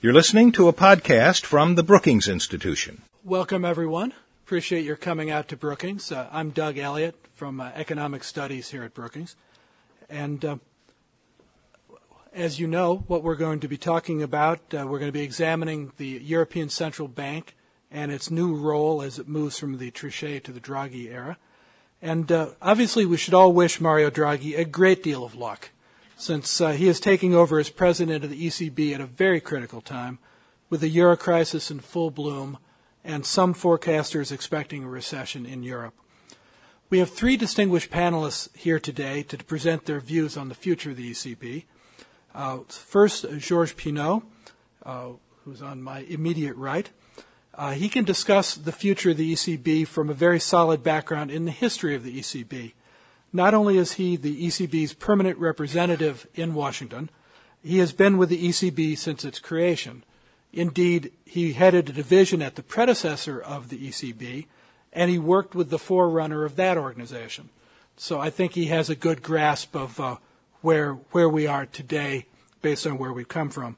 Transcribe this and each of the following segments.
You're listening to a podcast from the Brookings Institution. Welcome, everyone. Appreciate your coming out to Brookings. I'm Doug Elliott from Economic Studies here at Brookings. And as you know, what we're going to be talking about, we're going to be examining the European Central Bank and its new role as it moves from the Trichet to the Draghi era. And obviously, we should all wish Mario Draghi a great deal of luck, since he is taking over as president of the ECB at a very critical time, with the euro crisis in full bloom and some forecasters expecting a recession in Europe. We have three distinguished panelists here today to present their views on the future of the ECB. First, Georges Pinault, who's on my immediate right. He can discuss the future of the ECB from a very solid background in the history of the ECB. Not only is he the ECB's permanent representative in Washington, he has been with the ECB since its creation. Indeed, he headed a division at the predecessor of the ECB, and he worked with the forerunner of that organization. So I think he has a good grasp of where we are today based on where we've come from.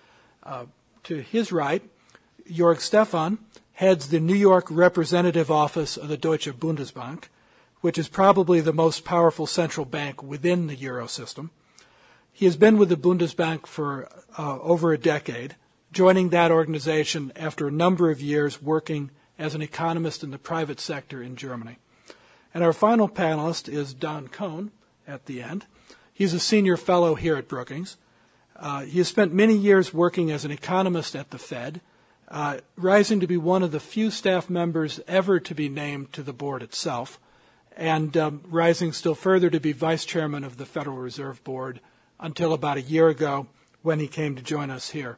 To his right, Jörg Stephan heads the New York representative office of the Deutsche Bundesbank, which is probably the most powerful central bank within the euro system. He has been with the Bundesbank for over a decade, joining that organization after a number of years working as an economist in the private sector in Germany. And our final panelist is Don Kohn at the end. He's a senior fellow here at Brookings. He has spent many years working as an economist at the Fed, rising to be one of the few staff members ever to be named to the board itself, and rising still further to be vice chairman of the Federal Reserve Board until about a year ago when he came to join us here.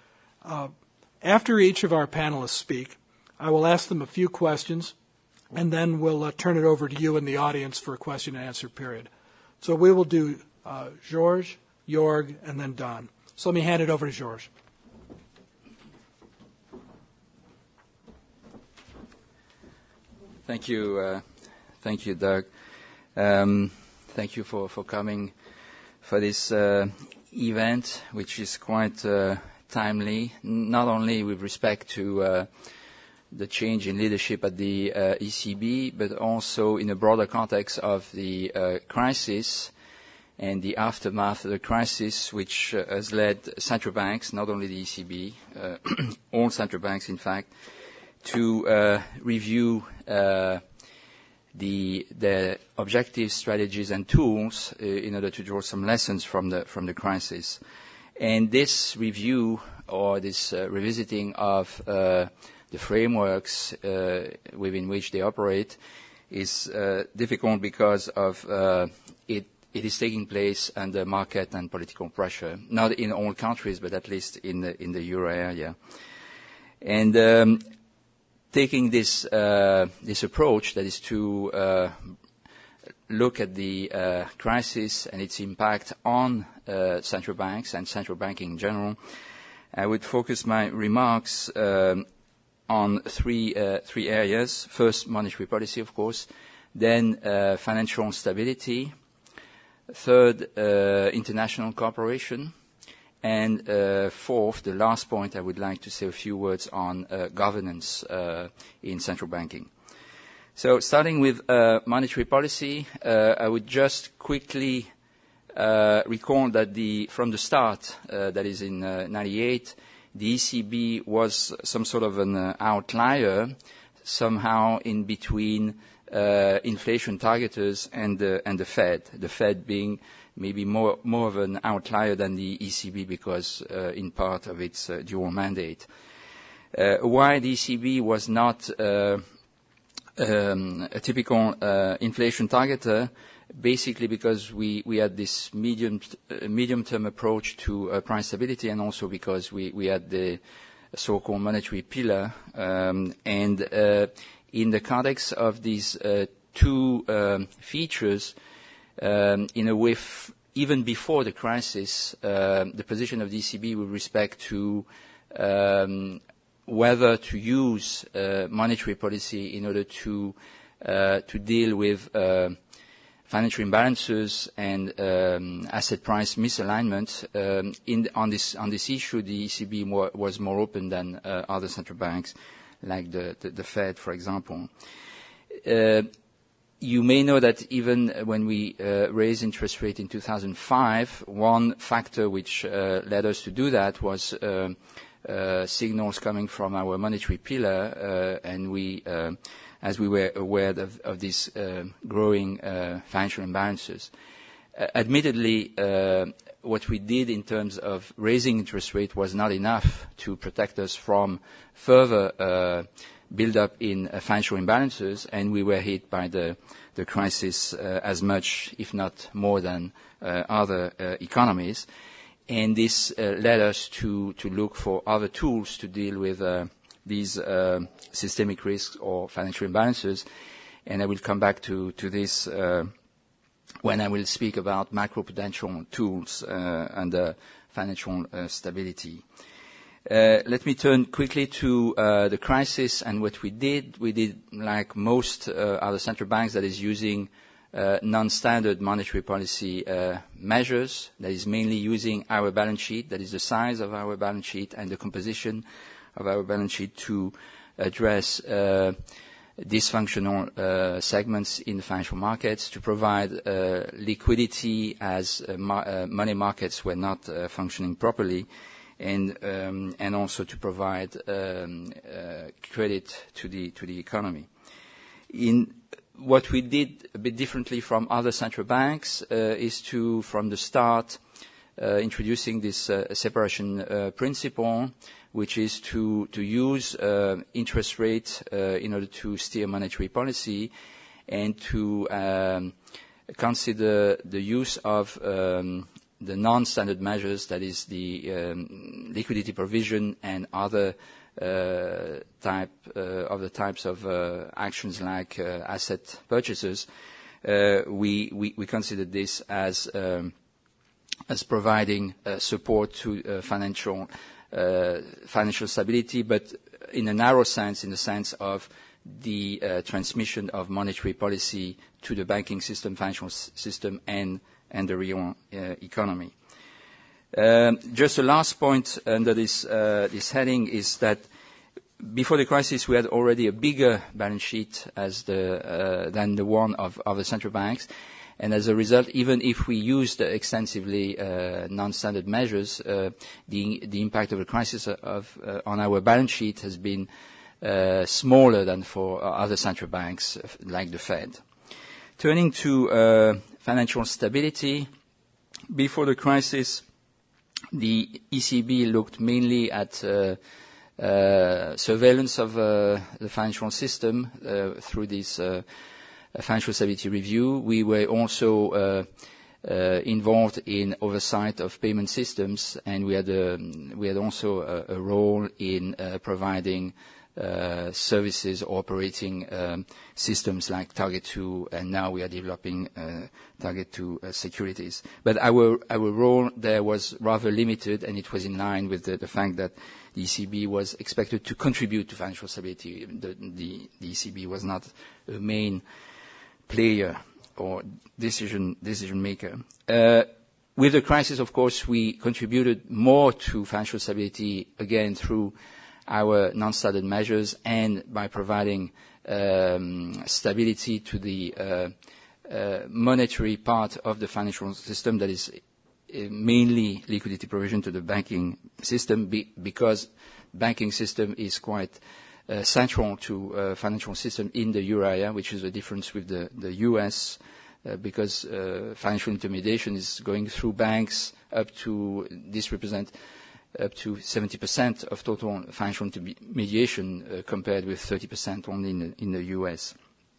After each of our panelists speak, I will ask them a few questions, and then we'll turn it over to you in the audience for a question and answer period. So we will do Georges, Jörg, and then Don. So let me hand it over to Georges. Thank you, Doug. Thank you for coming for this event, which is quite timely, not only with respect to the change in leadership at the ECB, but also in a broader context of the crisis and the aftermath of the crisis, which has led central banks, not only the ECB, all central banks, in fact, to review the objectives, strategies, and tools in order to draw some lessons from the crisis. And this review or this revisiting of the frameworks within which they operate is difficult because of it is taking place under market and political pressure, not in all countries, but at least in the euro area. And taking this approach, that is to look at the crisis and its impact on central banks and central banking in general, I would focus my remarks on three areas. First, monetary policy, of course. Then, financial stability. Third, international cooperation. And fourth, the last point, I would like to say a few words on governance in central banking. So starting with monetary policy, I would just quickly recall that from the start, that is in 98, the ECB was some sort of an outlier, somehow in between inflation targeters and the Fed. The Fed being maybe more of an outlier than the ECB because in part of its dual mandate. Why the ECB was not a typical inflation targeter? Basically because we had this medium-term approach to price stability, and also because we had the so-called monetary pillar. And in the context of these two features, in a way, even before the crisis, the position of the ECB with respect to whether to use monetary policy in order to deal with financial imbalances and asset price misalignment. On this issue, the ECB was more open than other central banks, like the Fed, for example. You may know that even when we raised interest rate in 2005, one factor which led us to do that was signals coming from our monetary pillar, and we, as we were aware of these growing financial imbalances. Admittedly, what we did in terms of raising interest rate was not enough to protect us from further build-up in financial imbalances, and we were hit by the crisis as much, if not more than other economies. And this led us to look for other tools to deal with these systemic risks or financial imbalances. And I will come back to this when I will speak about macroprudential tools and financial stability. Let me turn quickly to the crisis and what we did. We did, like most other central banks, that is using non-standard monetary policy measures, that is mainly using our balance sheet, that is the size of our balance sheet and the composition of our balance sheet to address dysfunctional segments in the financial markets, to provide liquidity as money markets were not functioning properly, and also to provide credit to the economy. In what we did a bit differently from other central banks is to, from the start, introducing this separation principle, which is to use interest rate in order to steer monetary policy, and to consider the use of the non-standard measures, that is the liquidity provision and other types of actions like asset purchases. We consider this as providing support to financial stability, but in a narrow sense, in the sense of the transmission of monetary policy to the banking system, financial system, and the real economy. Just a last point under this heading is that before the crisis we had already a bigger balance sheet than the one of the central banks, and as a result, even if we used extensively non-standard measures, the impact of the crisis on our balance sheet has been smaller than for other central banks like the Fed. Turning to financial stability, before the crisis, the ECB looked mainly at surveillance of the financial system through this financial stability review. We were also involved in oversight of payment systems, and we had also a role in providing services, operating systems like Target 2, and now we are developing Target 2 securities. But our role there was rather limited, and it was in line with the fact that the ECB was expected to contribute to financial stability. The ECB was not a main player or decision maker. With the crisis, of course, we contributed more to financial stability, again through our non-standard measures and by providing stability to the monetary part of the financial system, that is mainly liquidity provision to the banking system, because banking system is quite central to financial system in the euro area, which is a difference with the US, because financial intermediation is going through banks this represents up to 70% of total financial intermediation, compared with 30% only in the US.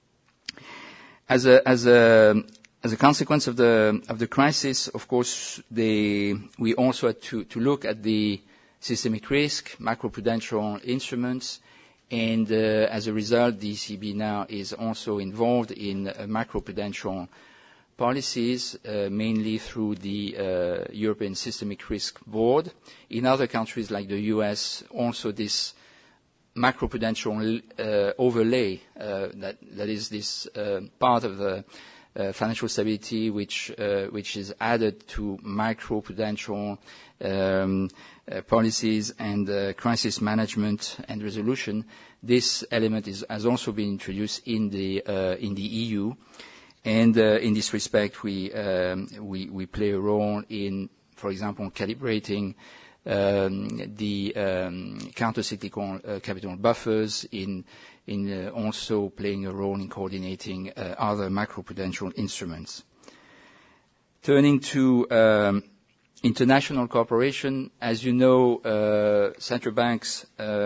As a consequence of the crisis, of course, we also had to look at the systemic risk, macroprudential instruments, and as a result, the ECB now is also involved in macroprudential policies, mainly through the European Systemic Risk Board. In other countries like the US, also this macroprudential overlay, that is this part of the financial stability, which is added to macroprudential policies and crisis management and resolution. This element has also been introduced in the EU, and in this respect, we play a role in, for example, calibrating the countercyclical capital buffers, in also playing a role in coordinating other macroprudential instruments. Turning to international cooperation, as you know, central banks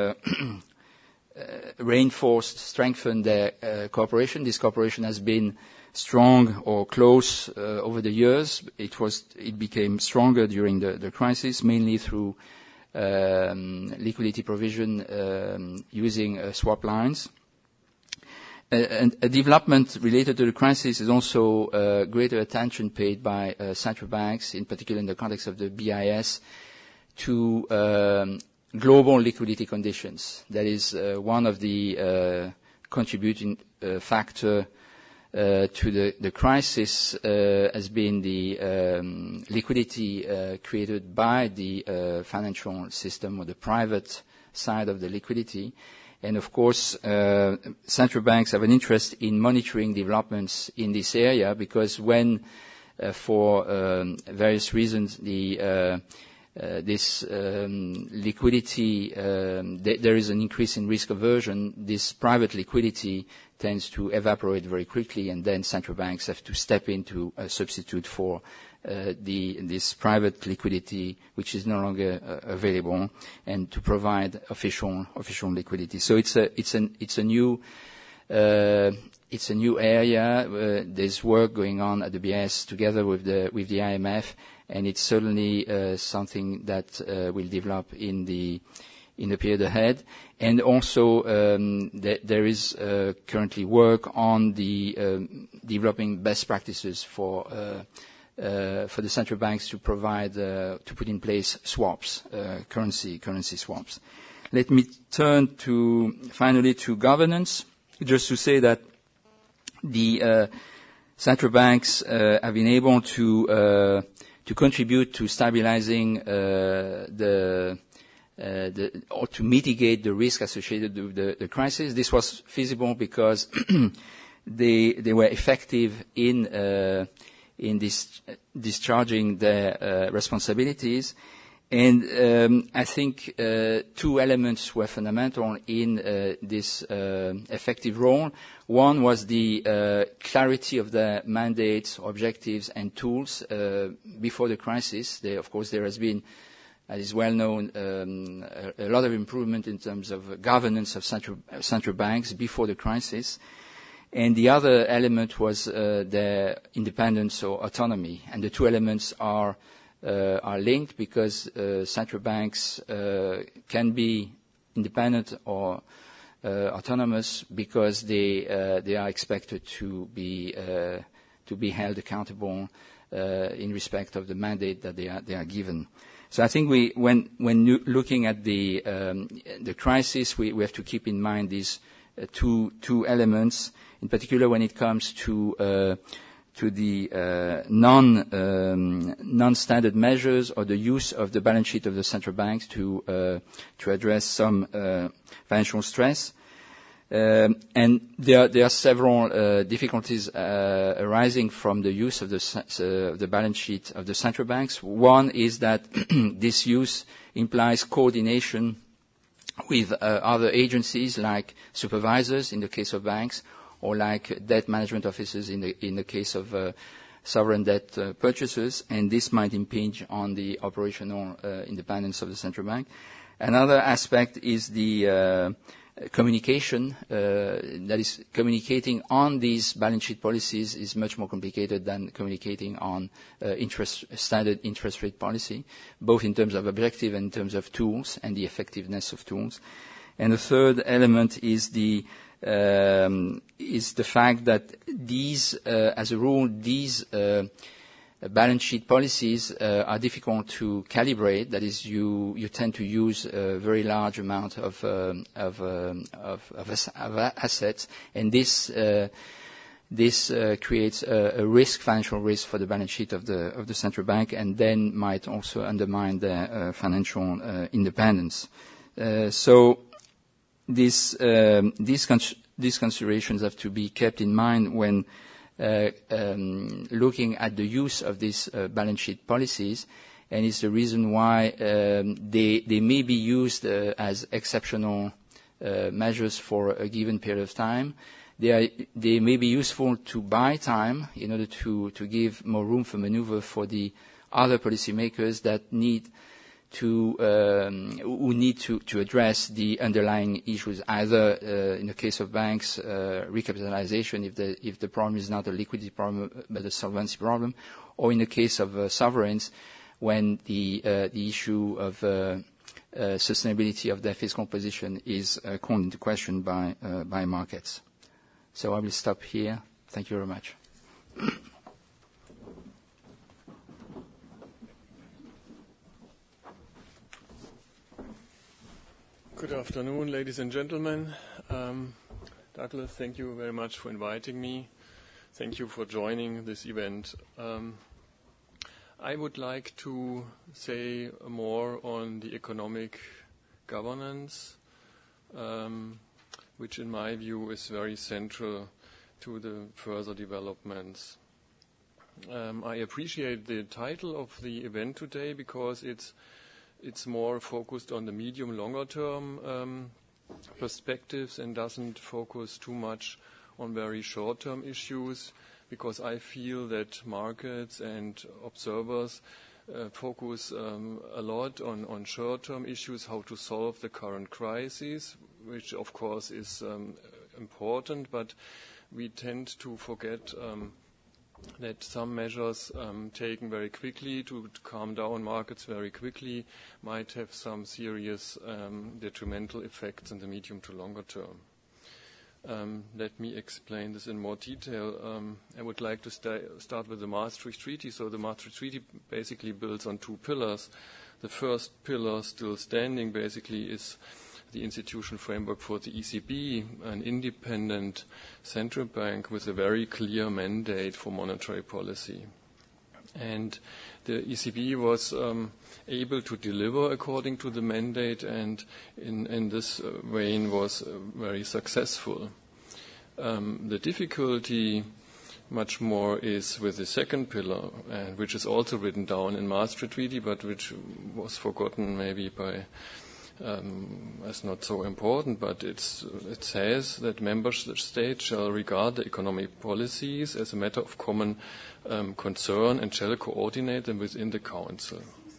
strengthened their cooperation. This cooperation has been strong or close over the years. It became stronger during the crisis, mainly through liquidity provision using swap lines. And a development related to the crisis is also greater attention paid by central banks, in particular in the context of the BIS, to global liquidity conditions. That is one of the contributing factor to the crisis has been the liquidity created by the financial system, or the private side of the liquidity. And of course, central banks have an interest in monitoring developments in this area, because when, for various reasons, this liquidity, there is an increase in risk aversion, this private liquidity tends to evaporate very quickly, and then central banks have to step in to substitute for this private liquidity, which is no longer available, and to provide official liquidity. So it's a new area. There's work going on at the BIS together with the IMF, and it's certainly something that will develop in the period ahead. And also, there is currently work on the developing best practices for the central banks to provide to put in place swaps, currency swaps. Let me turn finally to governance, just to say that the central banks have been able to contribute to stabilizing or to mitigate the risk associated with the crisis. This was feasible because they were effective in discharging their responsibilities. And I think two elements were fundamental in this effective role. One was the clarity of the mandates, objectives, and tools before the crisis. Of course, there has been, as is well known, a lot of improvement in terms of governance of central banks before the crisis. And the other element was their independence or autonomy. And the two elements are linked, because central banks can be independent or autonomous because they are expected to be held accountable in respect of the mandate that they are given. So I think when looking at the crisis, we have to keep in mind these two elements, in particular when it comes to the non-standard measures, or the use of the balance sheet of the central banks to address some financial stress. And there are several difficulties arising from the use of the balance sheet of the central banks. One is that this use implies coordination with other agencies, like supervisors in the case of banks, or like debt management officers in the case of sovereign debt purchasers, and this might impinge on the operational independence of the central bank. Another aspect is the communication. That is, communicating on these balance sheet policies is much more complicated than communicating on standard interest rate policy, both in terms of objective and in terms of tools and the effectiveness of tools. And the third element is the fact that these, as a rule, these balance sheet policies are difficult to calibrate. That is, you tend to use a very large amount of assets, and this this creates a risk, financial risk for the balance sheet of the central bank, and then might also undermine their financial independence. So these considerations have to be kept in mind when looking at the use of these balance sheet policies, and it's the reason why they may be used as exceptional measures for a given period of time. They may be useful to buy time in order to give more room for maneuver for the other policymakers that who need to address the underlying issues, either in the case of banks, recapitalization if the problem is not a liquidity problem but a solvency problem, or in the case of sovereigns when the issue of sustainability of their fiscal position is called into question by markets. So I will stop here. Thank you very much. Good afternoon, ladies and gentlemen. Douglas, thank you very much for inviting me. Thank you for joining this event. I would like to say more on the economic governance, which in my view is very central to the further developments. I appreciate the title of the event today because it's more focused on the medium, longer term perspectives and doesn't focus too much on very short-term issues, because I feel that markets and observers focus a lot on short-term issues, how to solve the current crisis, which of course is important, but we tend to forget that some measures taken very quickly to calm down markets very quickly might have some serious detrimental effects in the medium to longer term. Let me explain this in more detail. I would like to start with the Maastricht Treaty. So the Maastricht Treaty basically builds on two pillars. The first pillar, still standing, basically is the institutional framework for the ECB, an independent central bank with a very clear mandate for monetary policy. And the ECB was able to deliver according to the mandate, and in this vein was very successful. The difficulty much more is with the second pillar, which is also written down in Maastricht Treaty, but which was forgotten maybe by as not so important, but it says that member states shall regard the economic policies as a matter of common concern and shall coordinate them within the Council.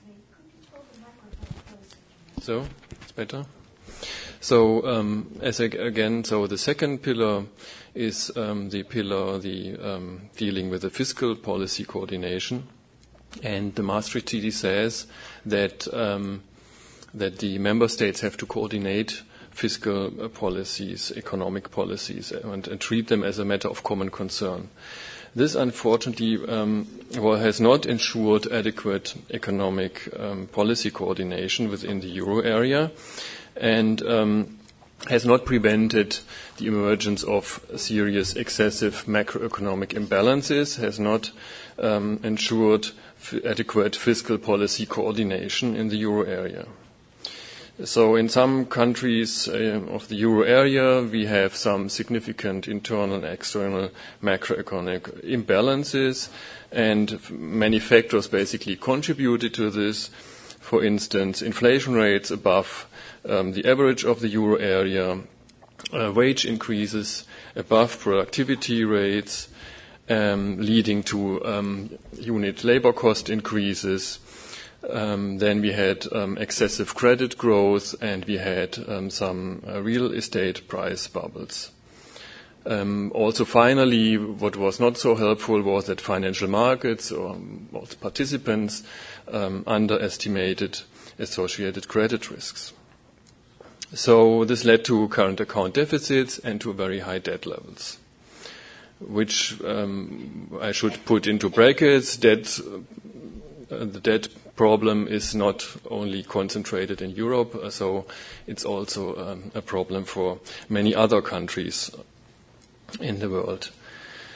So, it's better? So, so the second pillar is the pillar dealing with the fiscal policy coordination, and the Maastricht Treaty says that the member states have to coordinate fiscal policies, economic policies, and treat them as a matter of common concern. This, unfortunately, has not ensured adequate economic policy coordination within the euro area, and has not prevented the emergence of serious excessive macroeconomic imbalances, has not ensured adequate fiscal policy coordination in the euro area. So in some countries of the euro area, we have some significant internal and external macroeconomic imbalances, and many factors basically contributed to this. For instance, inflation rates above the average of the euro area, wage increases above productivity rates, leading to unit labor cost increases. Then we had excessive credit growth, and we had some real estate price bubbles. Also, finally, what was not so helpful was that financial markets or participants underestimated associated credit risks. So this led to current account deficits and to very high debt levels, which I should put into brackets. The debt problem is not only concentrated in Europe, so it's also a problem for many other countries in the world.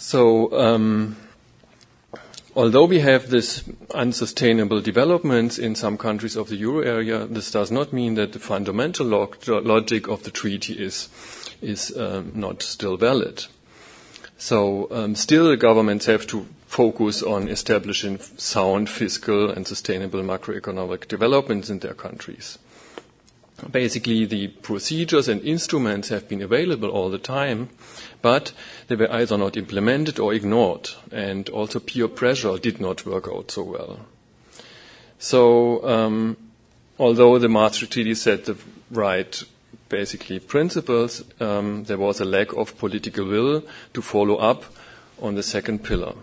So, although we have this unsustainable developments in some countries of the euro area, this does not mean that the fundamental logic of the treaty is not still valid. So still governments have to focus on establishing sound fiscal and sustainable macroeconomic developments in their countries. Basically, the procedures and instruments have been available all the time, but they were either not implemented or ignored, and also peer pressure did not work out so well. So, although the Maastricht Treaty set the right, basically, principles, there was a lack of political will to follow up on the second pillar.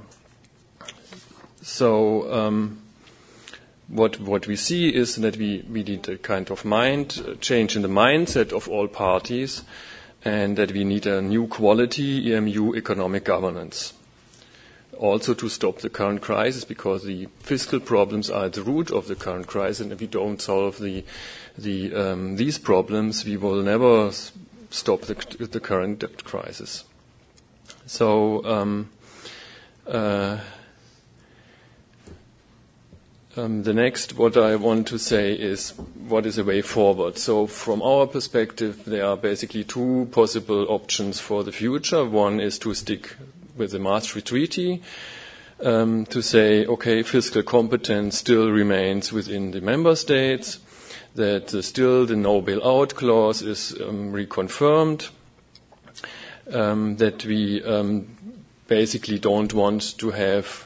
So, what we see is that we need a kind of change in the mindset of all parties, and that we need a new quality EMU economic governance. Also to stop the current crisis, because the fiscal problems are at the root of the current crisis, and if we don't solve these problems, we will never stop the current debt crisis. So the next, what I want to say is what is the way forward. So from our perspective, there are basically two possible options for the future. One is to stick with the Maastricht Treaty, to say, okay, fiscal competence still remains within the member states, that still the no bailout clause is reconfirmed, that we basically don't want to have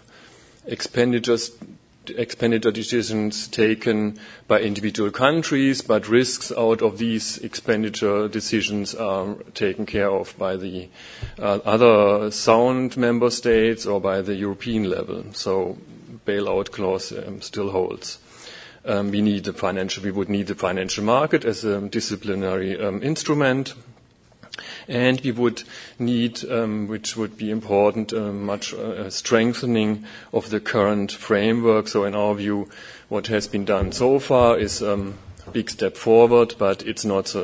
expenditure decisions taken by individual countries, but risks out of these expenditure decisions are taken care of by the other sound member states or by the European level. So bailout clause still holds. We would need the financial market as a disciplinary instrument. And we would need, which would be important, much strengthening of the current framework. So in our view, what has been done so far is a big step forward, but it's not.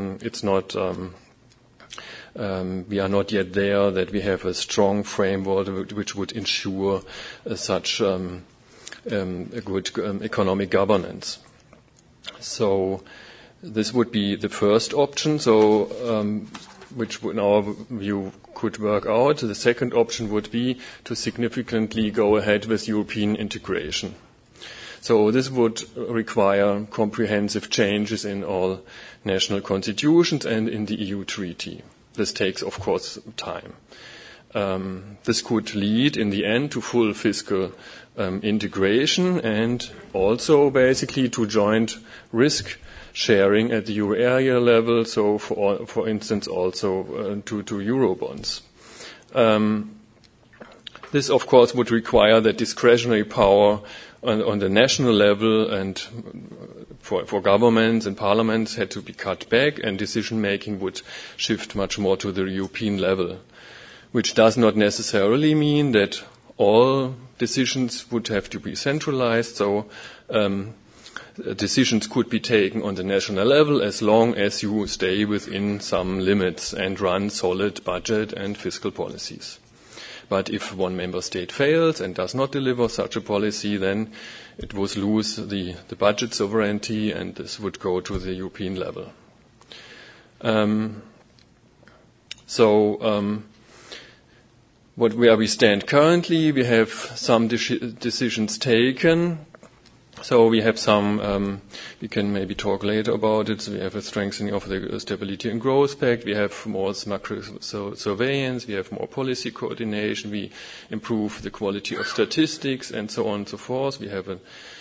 We are not yet there that we have a strong framework which would ensure such a good economic governance. So this would be the first option. So which in our view could work out. The second option would be to significantly go ahead with European integration. So this would require comprehensive changes in all national constitutions and in the EU treaty. This takes, of course, time. This could lead in the end to full fiscal integration and also basically to joint risk sharing at the euro area level, so for instance also to Eurobonds. This of course would require that discretionary power on the national level and for governments and parliaments had to be cut back, and decision making would shift much more to the European level, which does not necessarily mean that all decisions would have to be centralized. So decisions could be taken on the national level as long as you stay within some limits and run solid budget and fiscal policies. But if one member state fails and does not deliver such a policy, then it would lose the budget sovereignty, and this would go to the European level. Where we stand currently, we have some decisions taken. So we have some, we can maybe talk later about it. So we have a strengthening of the Stability and Growth Pact. We have more macro surveillance. We have more policy coordination. We improve the quality of statistics and so on and so forth. We have the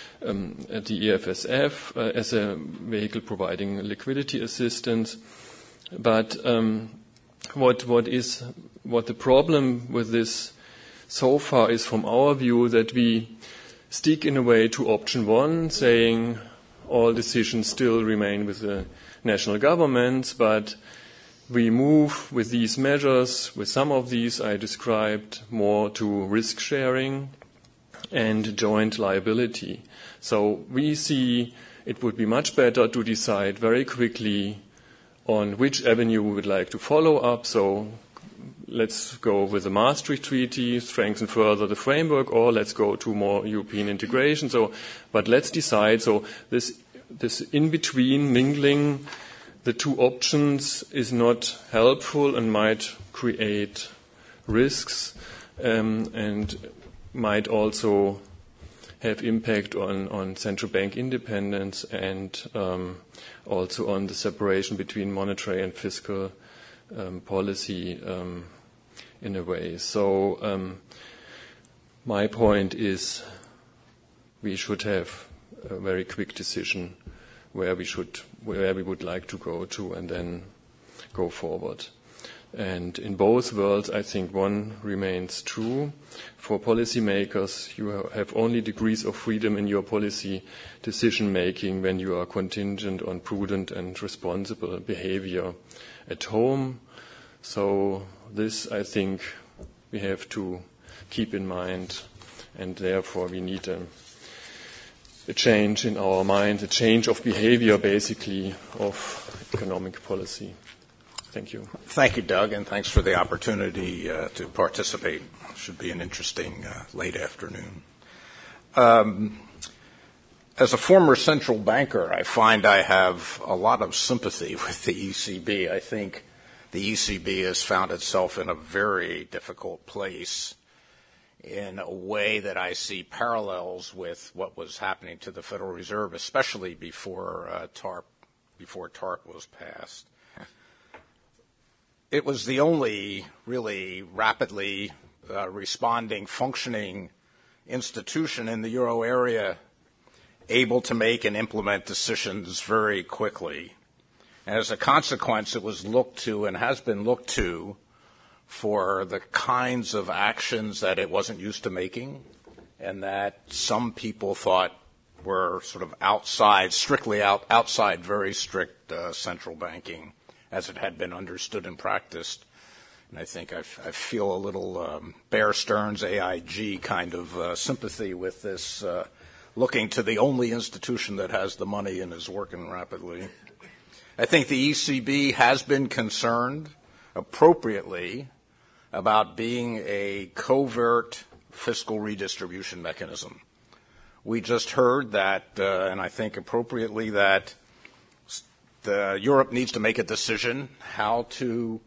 EFSF as a vehicle providing liquidity assistance. But what the problem with this so far is, from our view, that we stick in a way to option one, saying all decisions still remain with the national governments, but we move with these measures, with some of these I described, more to risk sharing and joint liability. So we see it would be much better to decide very quickly on which avenue we would like to follow up. So let's go with the Maastricht Treaty, strengthen further the framework, or let's go to more European integration. But let's decide. So this in-between mingling the two options is not helpful and might create risks and might also have impact on central bank independence and also on the separation between monetary and fiscal policy in a way. So my point is we should have a very quick decision where we would like to go to and then go forward. And in both worlds, I think one remains true. For policymakers, you have only degrees of freedom in your policy decision-making when you are contingent on prudent and responsible behavior at home. So this, I think, we have to keep in mind, and therefore we need a change in our mind, a change of behavior, basically, of economic policy. Thank you. Thank you, Doug, and thanks for the opportunity to participate. Should be an interesting late afternoon. As a former central banker, I find I have a lot of sympathy with the ECB. I think the ECB has found itself in a very difficult place in a way that I see parallels with what was happening to the Federal Reserve, especially before TARP was passed. It was the only really rapidly responding, functioning institution in the euro area able to make and implement decisions very quickly. And as a consequence, it was looked to and has been looked to for the kinds of actions that it wasn't used to making and that some people thought were sort of outside, strictly outside very strict central banking as it had been understood and practiced. And I think I feel a little Bear Stearns AIG kind of sympathy with this, looking to the only institution that has the money and is working rapidly. I think the ECB has been concerned appropriately about being a covert fiscal redistribution mechanism. We just heard that, and I think appropriately, that Europe needs to make a decision how to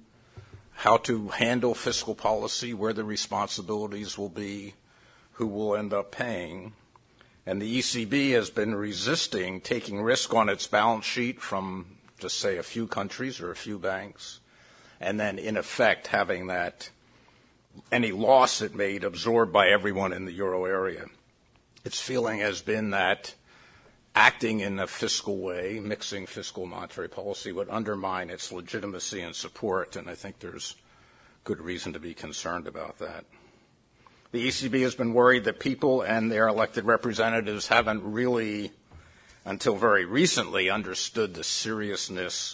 handle fiscal policy, where the responsibilities will be, who will end up paying. And the ECB has been resisting taking risk on its balance sheet from, just say, a few countries or a few banks, and then in effect having that any loss it made absorbed by everyone in the euro area. Its feeling has been that acting in a fiscal way, mixing fiscal and monetary policy, would undermine its legitimacy and support, and I think there's good reason to be concerned about that. The ECB has been worried that people and their elected representatives haven't really, until very recently, understood the seriousness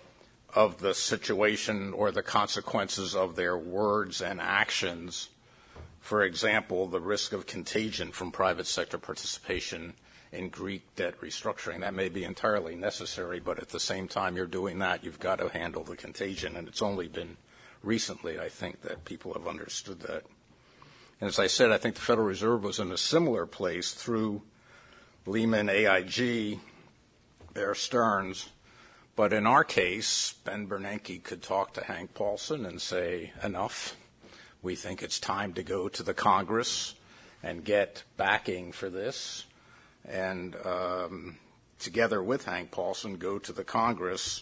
of the situation or the consequences of their words and actions. For example, the risk of contagion from private sector participation in Greek debt restructuring. That may be entirely necessary, but at the same time you're doing that, you've got to handle the contagion, and it's only been recently, I think, that people have understood that. And as I said, I think the Federal Reserve was in a similar place through Lehman, AIG, Bear Stearns. But in our case, Ben Bernanke could talk to Hank Paulson and say, enough. We think it's time to go to the Congress and get backing for this. And together with Hank Paulson, go to the Congress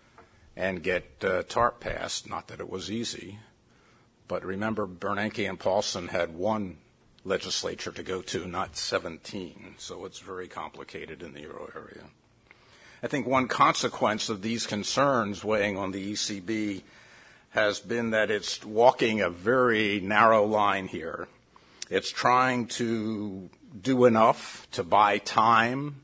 and get TARP passed. Not that it was easy. But remember, Bernanke and Paulson had one legislature to go to, not 17. So it's very complicated in the euro area. I think one consequence of these concerns weighing on the ECB has been that it's walking a very narrow line here. It's trying to do enough to buy time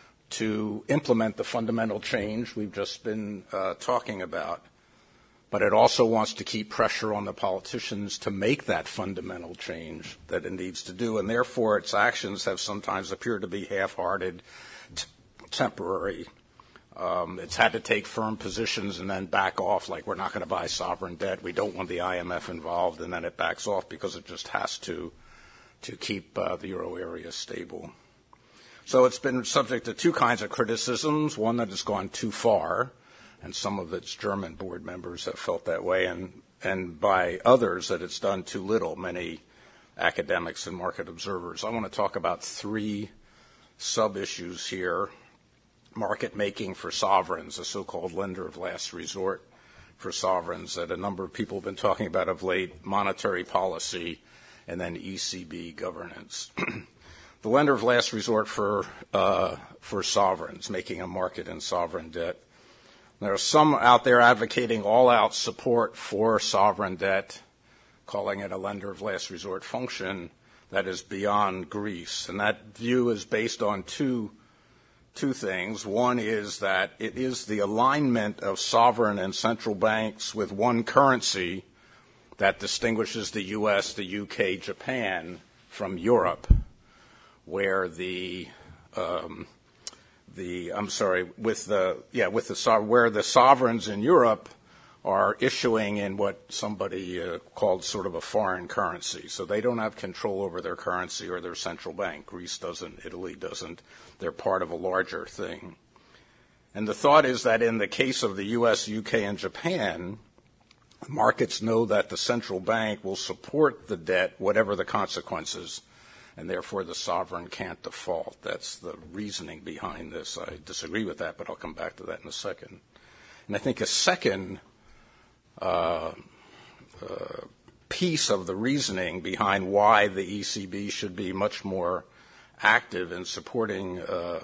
to implement the fundamental change we've just been talking about. But it also wants to keep pressure on the politicians to make that fundamental change that it needs to do. And therefore, its actions have sometimes appeared to be half-hearted, temporary. It's had to take firm positions and then back off, like we're not going to buy sovereign debt. We don't want the IMF involved, and then it backs off because it just has to keep the euro area stable. So it's been subject to two kinds of criticisms, one that has gone too far, and some of its German board members have felt that way, and by others that it's done too little, many academics and market observers. I want to talk about three sub-issues here. Market making for sovereigns, a so-called lender of last resort for sovereigns that a number of people have been talking about of late, monetary policy, and then ECB governance. The lender of last resort for sovereigns, making a market in sovereign debt. There are some out there advocating all-out support for sovereign debt, calling it a lender of last resort function that is beyond Greece. And that view is based on two things. One is that it is the alignment of sovereign and central banks with one currency that distinguishes the U.S., the U.K., Japan from Europe, where where the sovereigns in Europe are issuing in what somebody called sort of a foreign currency. So they don't have control over their currency or their central bank. Greece doesn't, Italy doesn't. They're part of a larger thing. And the thought is that in the case of the U.S., U.K., and Japan, markets know that the central bank will support the debt, whatever the consequences, and therefore the sovereign can't default. That's the reasoning behind this. I disagree with that, but I'll come back to that in a second. And I think a second piece of the reasoning behind why the ECB should be much more active in supporting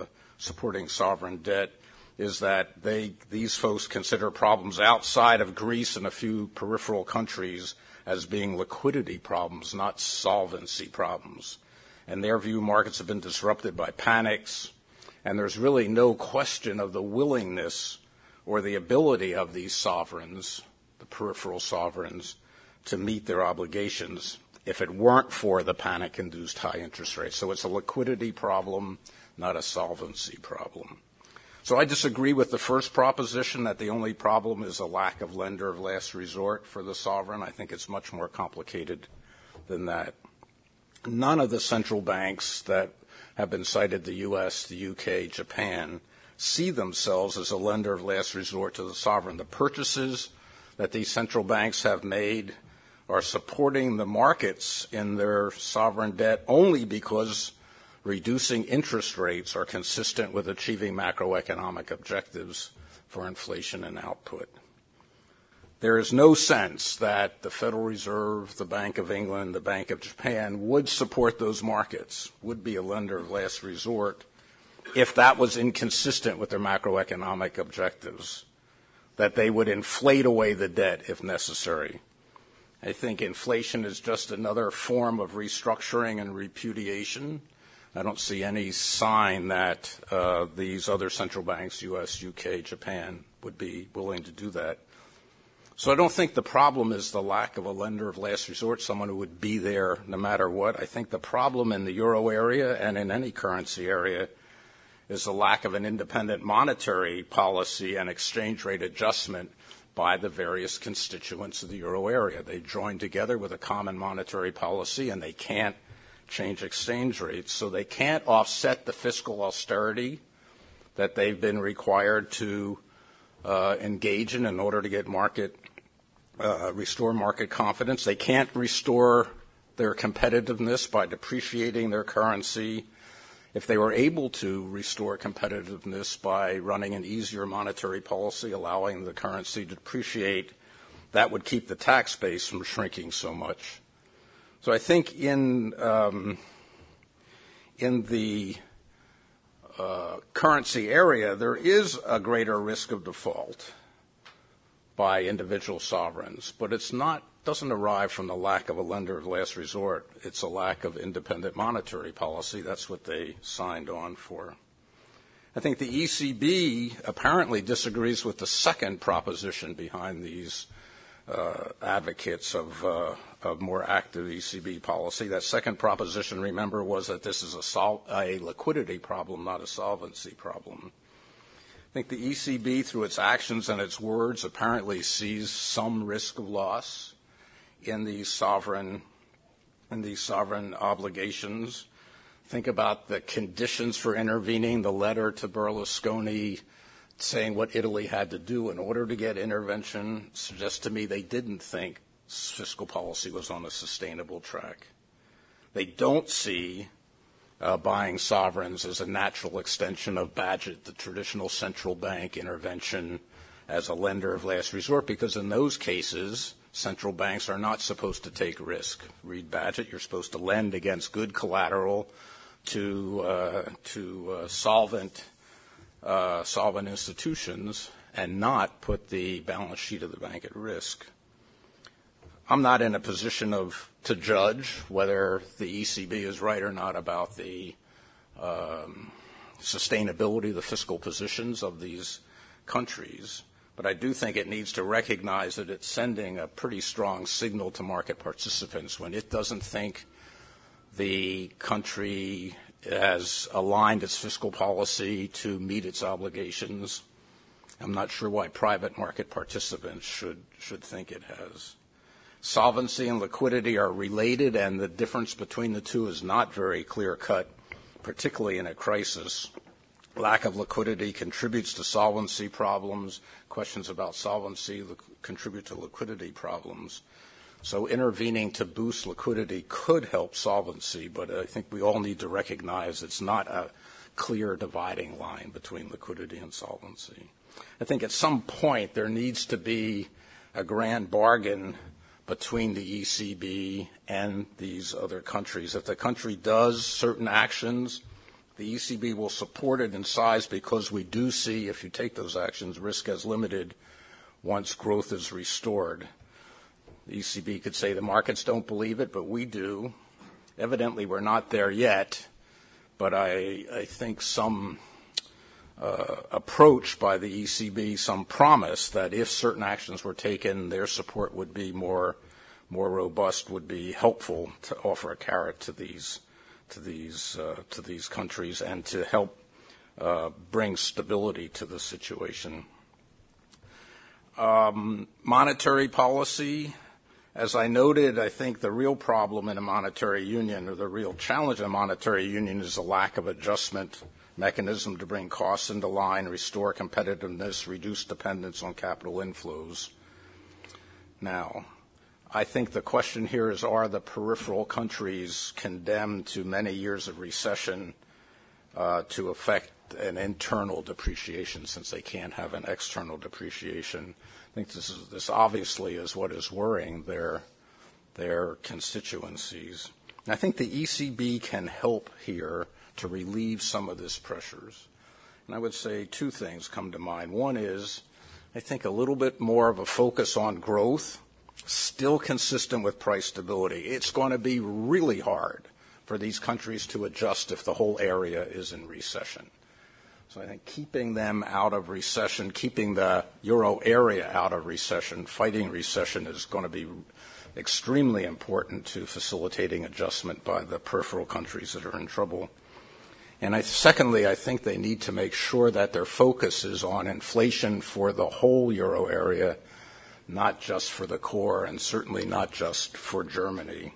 sovereign debt is that these folks consider problems outside of Greece and a few peripheral countries as being liquidity problems, not solvency problems. In their view, markets have been disrupted by panics, and there's really no question of the willingness or the ability of these sovereigns, the peripheral sovereigns, to meet their obligations if it weren't for the panic-induced high interest rates. So it's a liquidity problem, not a solvency problem. So I disagree with the first proposition that the only problem is a lack of lender of last resort for the sovereign. I think it's much more complicated than that. None of the central banks that have been cited, the U.S., the U.K., Japan, see themselves as a lender of last resort to the sovereign. The purchases that these central banks have made are supporting the markets in their sovereign debt only because reducing interest rates are consistent with achieving macroeconomic objectives for inflation and output. There is no sense that the Federal Reserve, the Bank of England, the Bank of Japan would support those markets, would be a lender of last resort, if that was inconsistent with their macroeconomic objectives, that they would inflate away the debt if necessary. I think inflation is just another form of restructuring and repudiation. I don't see any sign that these other central banks, U.S., U.K., Japan, would be willing to do that. So I don't think the problem is the lack of a lender of last resort, someone who would be there no matter what. I think the problem in the euro area and in any currency area is the lack of an independent monetary policy and exchange rate adjustment by the various constituents of the euro area. They join together with a common monetary policy, and they can't change exchange rates. So they can't offset the fiscal austerity that they've been required to engage in order to get restore market confidence. They can't restore their competitiveness by depreciating their currency. If they were able to restore competitiveness by running an easier monetary policy, allowing the currency to depreciate, that would keep the tax base from shrinking so much. So I think in the currency area, there is a greater risk of default by individual sovereigns, but doesn't arrive from the lack of a lender of last resort. It's a lack of independent monetary policy. That's what they signed on for. I think the ECB apparently disagrees with the second proposition behind these advocates of more active ECB policy. That second proposition, remember, was that this is a liquidity problem, not a solvency problem. I think the ECB, through its actions and its words, apparently sees some risk of loss in these sovereign obligations. Think about the conditions for intervening, the letter to Berlusconi saying what Italy had to do in order to get intervention suggests to me they didn't think fiscal policy was on a sustainable track. They don't see buying sovereigns as a natural extension of Bagehot, the traditional central bank intervention as a lender of last resort, because in those cases, central banks are not supposed to take risk. Read Bagehot, you're supposed to lend against good collateral to solvent institutions and not put the balance sheet of the bank at risk. I'm not in a position to judge whether the ECB is right or not about the sustainability of the fiscal positions of these countries, but I do think it needs to recognize that it's sending a pretty strong signal to market participants when it doesn't think the country has aligned its fiscal policy to meet its obligations. I'm not sure why private market participants should think it has. Solvency and liquidity are related, and the difference between the two is not very clear-cut, particularly in a crisis. Lack of liquidity contributes to solvency problems. Questions about solvency contribute to liquidity problems. So intervening to boost liquidity could help solvency, but I think we all need to recognize it's not a clear dividing line between liquidity and solvency. I think at some point there needs to be a grand bargain between the ECB and these other countries. If the country does certain actions, the ECB will support it in size because we do see, if you take those actions, risk as limited once growth is restored. The ECB could say the markets don't believe it, but we do. Evidently, we're not there yet, but I think some approach by the ECB, some promise that if certain actions were taken, their support would be more robust, would be helpful to offer a carrot to these countries and to help bring stability to the situation. Monetary policy. As I noted, I think the real problem in a monetary union, or the real challenge in a monetary union, is a lack of adjustment mechanism to bring costs into line, restore competitiveness, reduce dependence on capital inflows. Now, I think the question here is, are the peripheral countries condemned to many years of recession to affect an internal depreciation, since they can't have an external depreciation? I think this obviously is what is worrying their constituencies. And I think the ECB can help here to relieve some of these pressures. And I would say two things come to mind. One is, I think, a little bit more of a focus on growth, still consistent with price stability. It's going to be really hard for these countries to adjust if the whole area is in recession. So I think keeping them out of recession, keeping the euro area out of recession, fighting recession is going to be extremely important to facilitating adjustment by the peripheral countries that are in trouble. And secondly, I think they need to make sure that their focus is on inflation for the whole euro area, not just for the core, and certainly not just for Germany.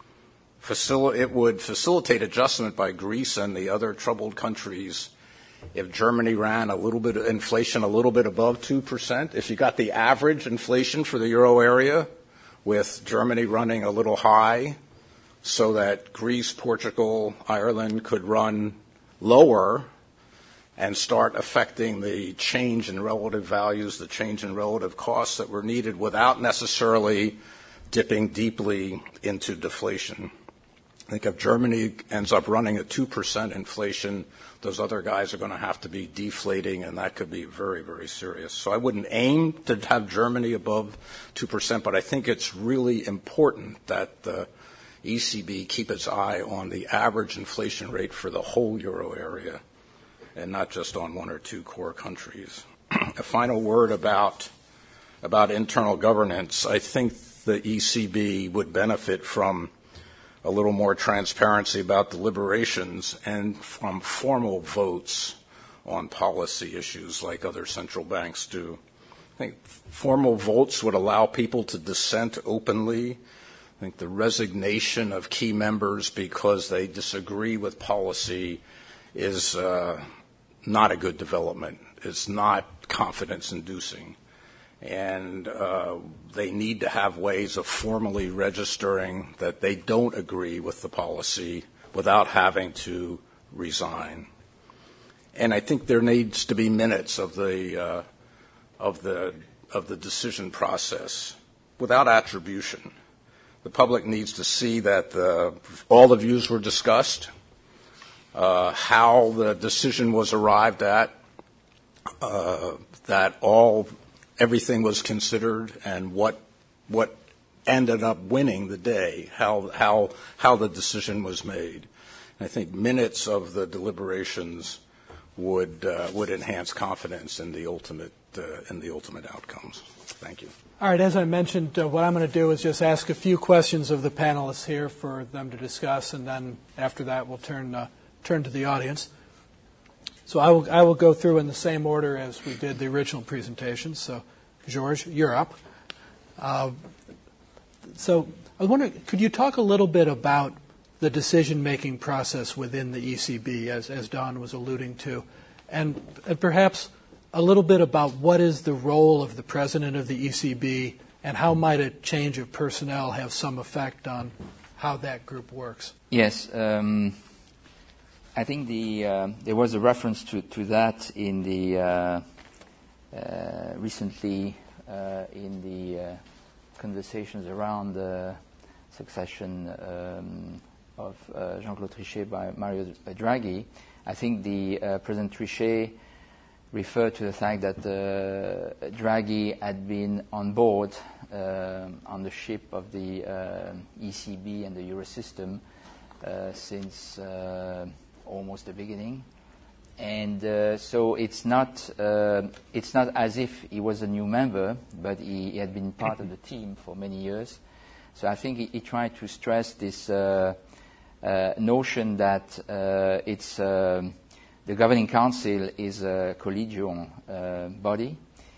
It would facilitate adjustment by Greece and the other troubled countries if Germany ran a little bit of inflation a little bit above 2%. If you got the average inflation for the euro area, with Germany running a little high, so that Greece, Portugal, Ireland could run lower and start affecting the change in relative values, the change in relative costs that were needed without necessarily dipping deeply into deflation. I think if Germany ends up running at 2% inflation, those other guys are going to have to be deflating, and that could be very, very serious. So I wouldn't aim to have Germany above 2%, but I think it's really important that the ECB keep its eye on the average inflation rate for the whole euro area and not just on one or two core countries. A final word about internal governance. I think the ECB would benefit from a little more transparency about deliberations and from formal votes on policy issues like other central banks do. I think formal votes would allow people to dissent openly. I think the resignation of key members because they disagree with policy is not a good development. It's not confidence-inducing. And they need to have ways of formally registering that they don't agree with the policy without having to resign. And I think there needs to be minutes of the decision process without attribution. The public needs to see that all the views were discussed, how the decision was arrived at, that everything was considered, and what ended up winning the day, how the decision was made. And I think minutes of the deliberations would enhance confidence in the ultimate outcomes. Thank you. All right, as I mentioned, what I'm going to do is just ask a few questions of the panelists here for them to discuss, and then after that we'll turn to the audience. So I will go through in the same order as we did the original presentation. So, George, you're up. So I was wondering, could you talk a little bit about the decision-making process within the ECB, as Don was alluding to, and perhaps a little bit about what is the role of the president of the ECB, and how might a change of personnel have some effect on how that group works? Yes. I think there was a reference to that in the recently in the conversations around the succession of Jean-Claude Trichet by Mario Draghi. I think the President Trichet referred to the fact that Draghi had been on board on the ship of the ECB and the Eurosystem since almost the beginning, and so it's not as if he was a new member, but he had been part of the team for many years. So I think he tried to stress this notion that it's the governing council is a collegial body.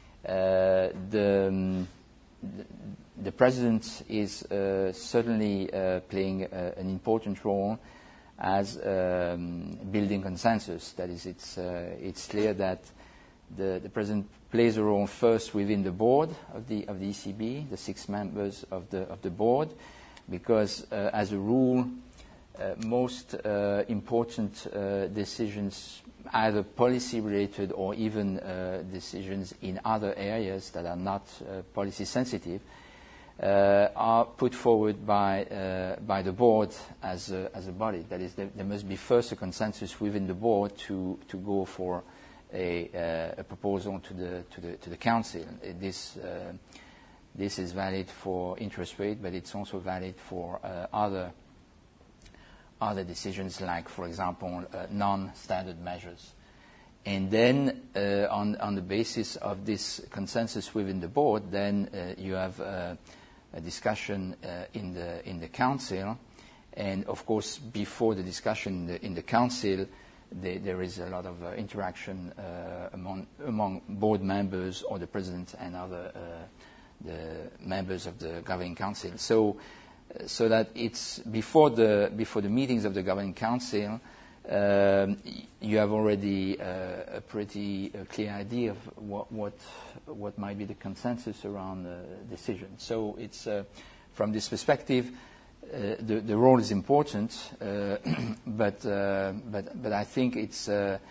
The president is certainly playing an important role as building consensus. That is, it's clear that the president plays a role first within the board of the ECB, the 6 members of the board, because as a rule, most important decisions, either policy related or even decisions in other areas that are not policy sensitive, are put forward by the board as a body. That is, there must be first a consensus within the board to go for a proposal to the council. This is valid for interest rate, but it's also valid for other decisions, like, for example, non-standard measures. And then, on the basis of this consensus within the board, then you have a discussion in the council, and of course, before the discussion in the council, there is a lot of interaction among board members or the president and other the members of the governing council. So that it's before the meetings of the governing council, you have already a pretty clear idea of what might be the consensus around the decision. So it's from this perspective, the role is important, but I think it's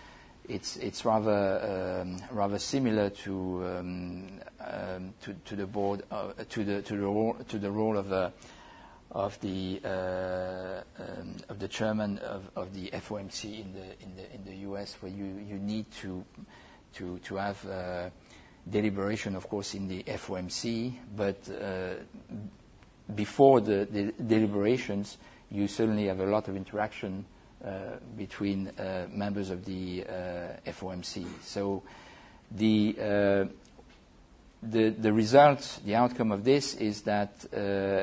rather similar to the board to the role of the chairman of the FOMC in the U.S., where you need to have deliberation, of course, in the FOMC, but before the deliberations, you certainly have a lot of interaction between members of the FOMC. So the result, the outcome of this is that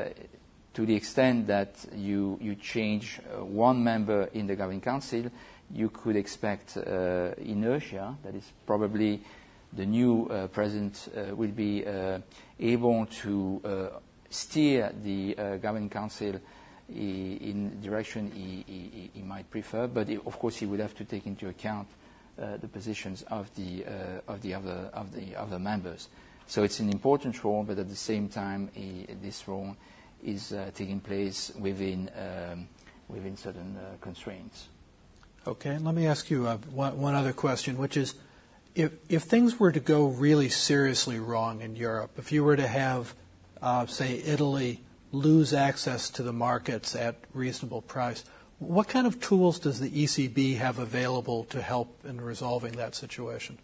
to the extent that you change one member in the governing council, you could expect inertia. That is probably the new president will be able to steer the governing council in the direction he might prefer, but of course he would have to take into account the positions of the other members. So it's an important role, but at the same time, this role is taking place within certain constraints. Okay, let me ask you one other question, which is, if things were to go really seriously wrong in Europe, if you were to have, say, Italy lose access to the markets at reasonable price, what kind of tools does the ECB have available to help in resolving that situation?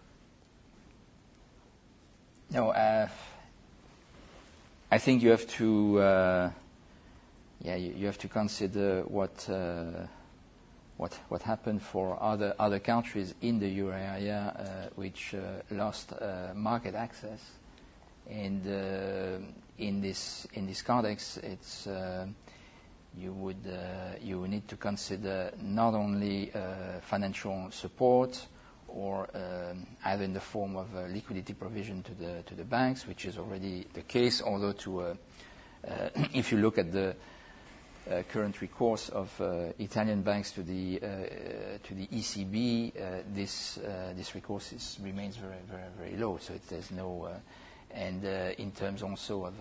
No, I think you have to, you have to consider what happened for other countries in the euro area which lost market access, and in this context, it's you would need to consider not only financial support, or either in the form of liquidity provision to the banks, which is already the case, although if you look at the current recourse of Italian banks to the ECB, this recourse remains very, very, very low. So there's no, and in terms also of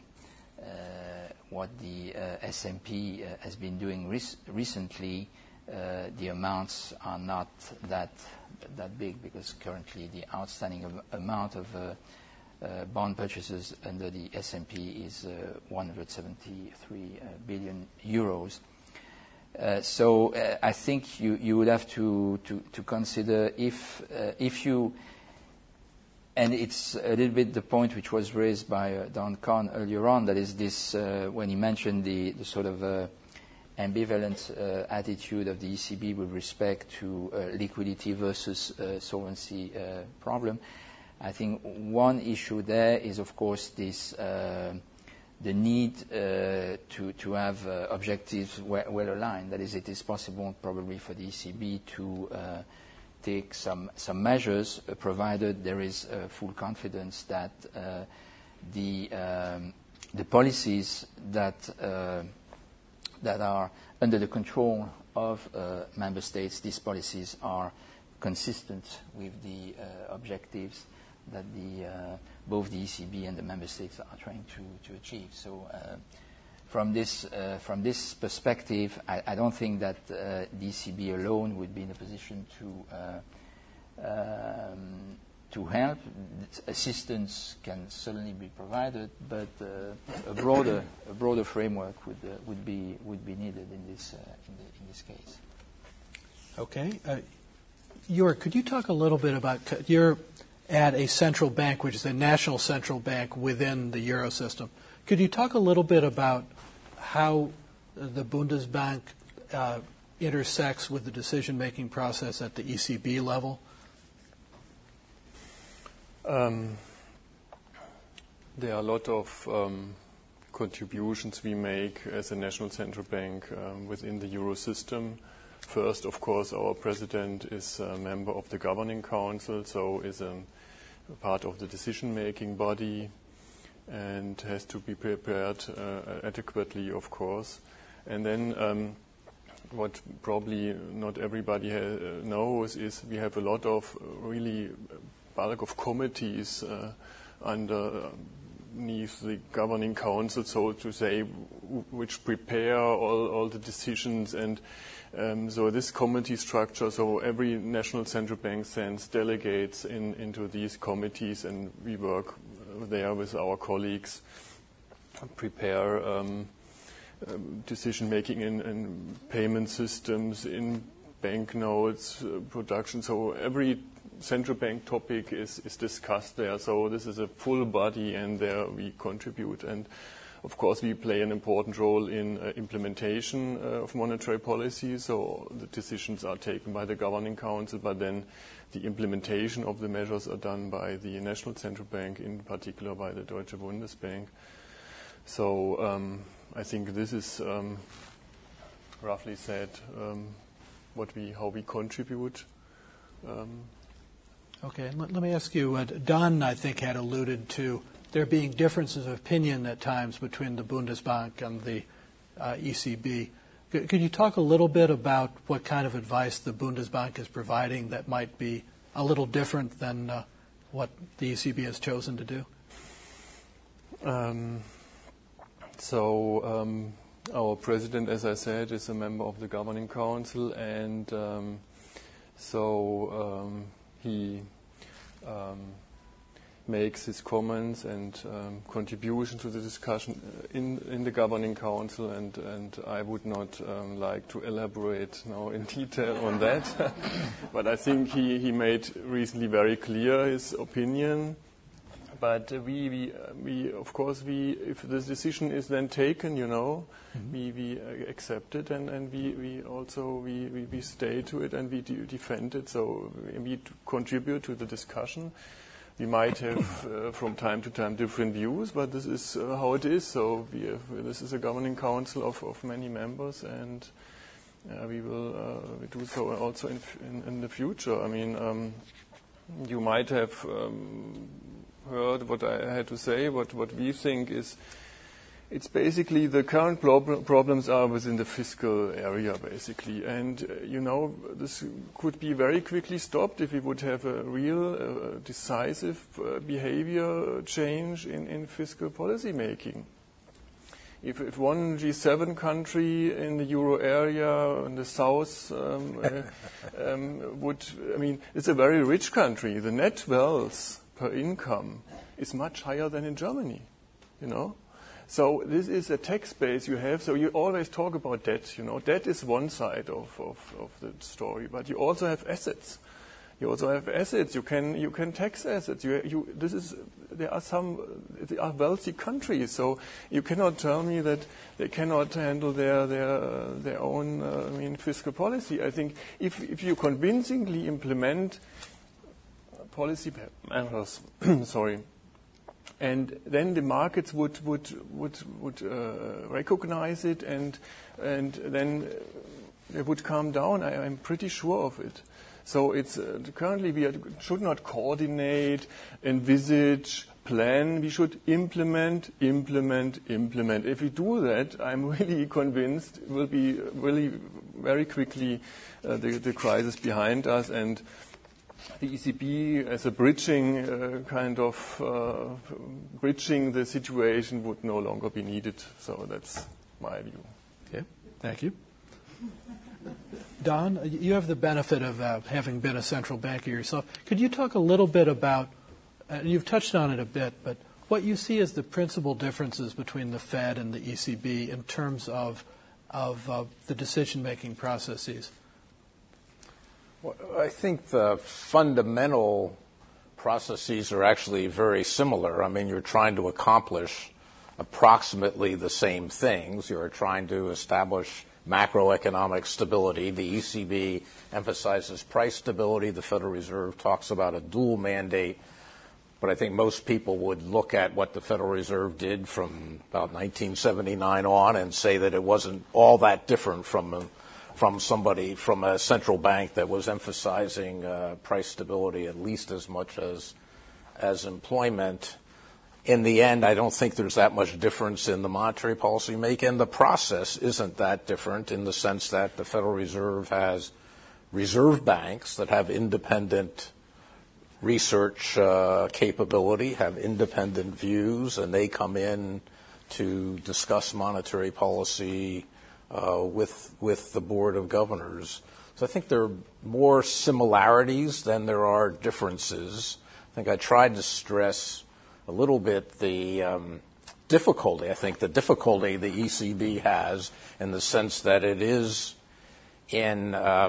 what the S&P has been doing recently, the amounts are not that big, because currently the outstanding amount of bond purchases under the S&P is 173 billion euros. So I think you would have to consider if you, and it's a little bit the point which was raised by Don Kahn earlier on, that is this when he mentioned the sort of ambivalent attitude of the ECB with respect to liquidity versus solvency problem. I think one issue there is, of course, this the need to have objectives well aligned. That is, it is possible probably for the ECB to take some measures, provided there is full confidence that the policies that are under the control of member states, these policies are consistent with the objectives that both the ECB and the member states are trying to achieve. So from this perspective, I don't think that the ECB alone would be in a position to help. Assistance can certainly be provided, but a broader framework would be needed in this case. Okay, Jörg, could you talk a little bit about you're at a central bank, which is a national central bank within the euro system. Could you talk a little bit about how the Bundesbank intersects with the decision-making process at the ECB level? There are a lot of contributions we make as a national central bank within the euro system. First, of course, our president is a member of the governing council, so is a part of the decision-making body and has to be prepared adequately, of course. And then what probably not everybody knows is we have a lot of really bulk of committees underneath the governing council, so to say, which prepare all the decisions. And so this committee structure, so every national central bank sends delegates into these committees, and we work there with our colleagues, prepare decision-making in payment systems, in banknotes, production. So every central bank topic is discussed there. So this is a full body, and there we contribute. And of course, we play an important role in implementation of monetary policy. So the decisions are taken by the governing council, but then the implementation of the measures are done by the national central bank, in particular by the Deutsche Bundesbank. So I think this is, roughly said, how we contribute. Okay, let me ask you, Don, I think, had alluded to there being differences of opinion at times between the Bundesbank and the ECB. Could you talk a little bit about what kind of advice the Bundesbank is providing that might be a little different than what the ECB has chosen to do? Our president, as I said, is a member of the governing council, and he makes his comments and contribution to the discussion in the governing council, and I would not like to elaborate now in detail on that. But I think he made recently very clear his opinion. But we of course, if this decision is then taken, we accept it, and we also stay to it, and we defend it. So we contribute to the discussion. We might have from time to time different views, but this is how it is. So this is a governing council of many members, and we will do so also in the future. I mean, you might have heard what I had to say. What we think is, it's basically the current problems are within the fiscal area, basically. And, this could be very quickly stopped if we would have a real decisive behavior change in fiscal policy making. If one G7 country in the euro area in the south it's a very rich country. The net wealth per income is much higher than in Germany, So this is a tax base you have. So you always talk about debt. Debt is one side of the story, but you also have assets. You can tax assets. They are wealthy countries. So you cannot tell me that they cannot handle their own fiscal policy. I think if you convincingly implement policy measures, and then the markets would recognize it, and then they would calm down. I'm pretty sure of it. So it's currently we should not coordinate, envisage, plan. We should implement. If we do that, I'm really convinced it will be really very quickly the crisis behind us, and the ECB as a bridging bridging the situation would no longer be needed. So that's my view. Okay, thank you. Don, you have the benefit of having been a central banker yourself. Could you talk a little bit about, you've touched on it a bit, but what you see as the principal differences between the Fed and the ECB in terms of the decision-making processes? Well, I think the fundamental processes are actually very similar. I mean, you're trying to accomplish approximately the same things. You're trying to establish macroeconomic stability. The ECB emphasizes price stability. The Federal Reserve talks about a dual mandate. But I think most people would look at what the Federal Reserve did from about 1979 on and say that it wasn't all that different from a central bank that was emphasizing price stability at least as much as employment. In the end, I don't think there's that much difference in the monetary policy making. And the process isn't that different in the sense that the Federal Reserve has reserve banks that have independent research capability, have independent views, and they come in to discuss monetary policy with the Board of Governors. So I think there are more similarities than there are differences. I think I tried to stress a little bit the difficulty. I think the difficulty the ECB has in the sense that it is in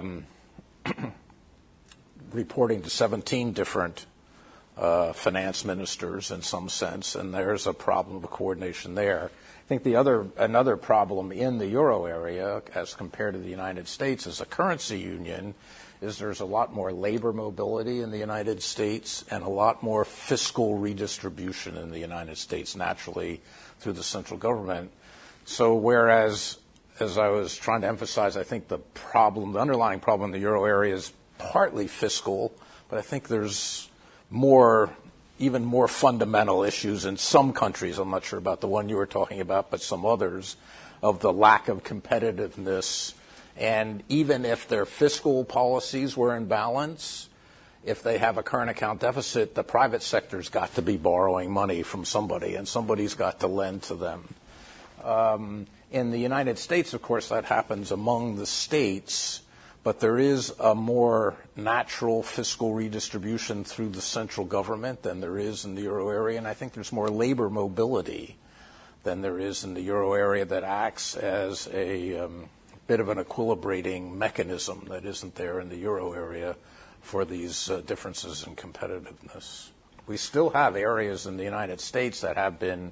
reporting to 17 different finance ministers in some sense, and there's a problem of coordination there. I think another problem in the euro area as compared to the United States as a currency union is there's a lot more labor mobility in the United States and a lot more fiscal redistribution in the United States naturally through the central government. So whereas as I was trying to emphasize, I think the underlying problem in the euro area is partly fiscal, but I think there's even more fundamental issues in some countries. I'm not sure about the one you were talking about, but some others, of the lack of competitiveness. And even if their fiscal policies were in balance, if they have a current account deficit, the private sector's got to be borrowing money from somebody, and somebody's got to lend to them. In the United States, of course, that happens among the states, but there is a more natural fiscal redistribution through the central government than there is in the euro area, and I think there's more labor mobility than there is in the euro area that acts as a bit of an equilibrating mechanism that isn't there in the euro area for these differences in competitiveness. We still have areas in the United States that have been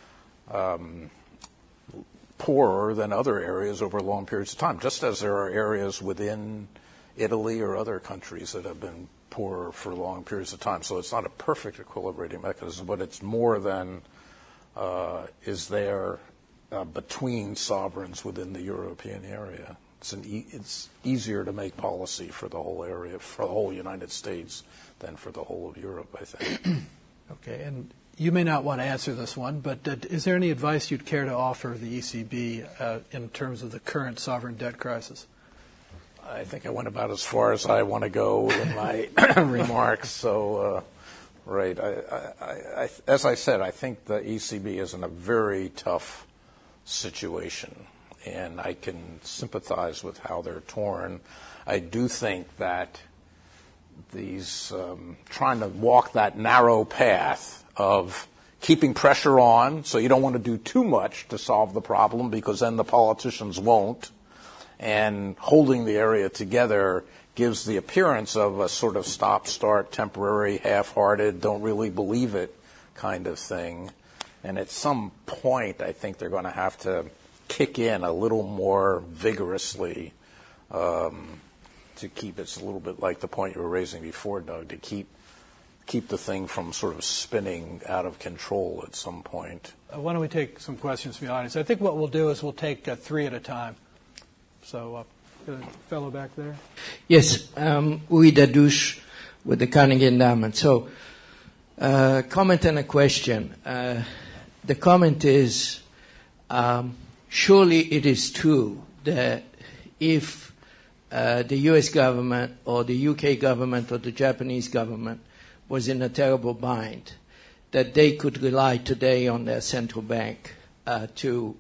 poorer than other areas over long periods of time, just as there are areas within Italy or other countries that have been poorer for long periods of time. So it's not a perfect equilibrating mechanism, but it's more than is there between sovereigns within the European area. It's easier to make policy for the whole area, for the whole United States, than for the whole of Europe, I think. Okay, and you may not want to answer this one, but is there any advice you'd care to offer the ECB in terms of the current sovereign debt crisis? I think I went about as far as I want to go in my remarks. So, right, as I said, I think the ECB is in a very tough situation, and I can sympathize with how they're torn. I do think that these trying to walk that narrow path of keeping pressure on, so you don't want to do too much to solve the problem because then the politicians won't, and holding the area together gives the appearance of a sort of stop-start, temporary, half-hearted, don't really believe it kind of thing. And at some point, I think they're going to have to kick in a little more vigorously to keep, it's a little bit like the point you were raising before, Doug, to keep the thing from sort of spinning out of control at some point. Why don't we take some questions from the audience? I think what we'll do is we'll take three at a time. So, the fellow back there. Yes, Louis Dadouche with the Carnegie Endowment. So, comment and a question. The comment is, surely it is true that if the U.S. government or the U.K. government or the Japanese government was in a terrible bind, that they could rely today on their central bank to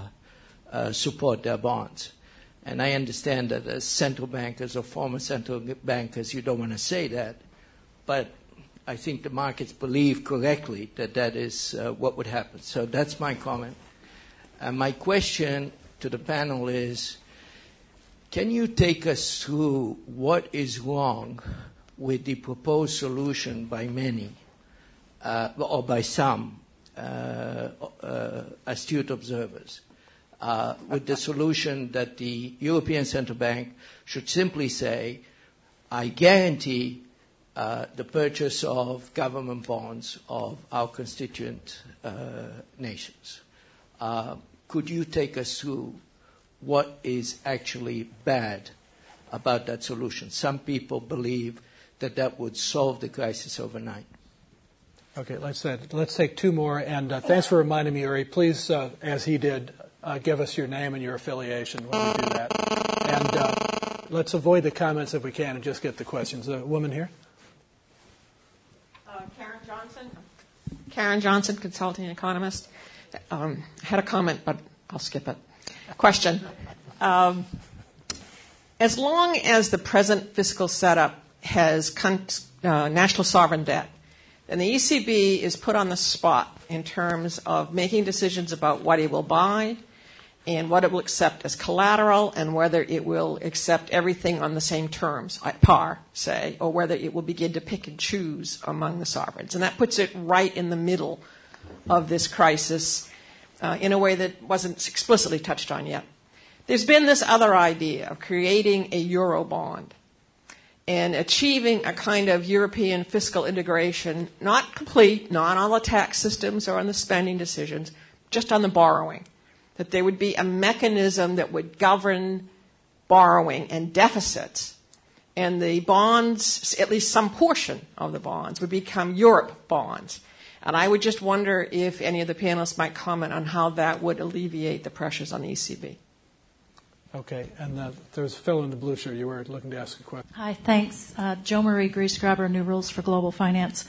support their bonds. And I understand that as central bankers or former central bankers, you don't want to say that, but I think the markets believe correctly that that is what would happen. So that's my comment. My question to the panel is, can you take us through what is wrong with the proposed solution by many, or by some astute observers, with the solution that the European Central Bank should simply say, I guarantee the purchase of government bonds of our constituent nations. Could you take us through what is actually bad about that solution? Some people believe that that would solve the crisis overnight. Okay, let's take two more. And thanks for reminding me, Uri. Please, as he did, give us your name and your affiliation when we do that. And let's avoid the comments if we can and just get the questions. The woman here. Karen Johnson, consulting economist. I had a comment, but I'll skip it. Question. As long as the present fiscal setup has national sovereign debt, then the ECB is put on the spot in terms of making decisions about what it will buy and what it will accept as collateral and whether it will accept everything on the same terms, at par, say, or whether it will begin to pick and choose among the sovereigns. And that puts it right in the middle of this crisis in a way that wasn't explicitly touched on yet. There's been this other idea of creating a Eurobond and achieving a kind of European fiscal integration, not complete, not on the tax systems or on the spending decisions, just on the borrowing. that there would be a mechanism that would govern borrowing and deficits, and the bonds, at least some portion of the bonds, would become Europe bonds. And I would just wonder if any of the panelists might comment on how that would alleviate the pressures on the ECB. Okay, and there's Phil in the blue shirt. You were looking to ask a question. Hi, thanks. Jo Marie Griesgraber, New Rules for Global Finance.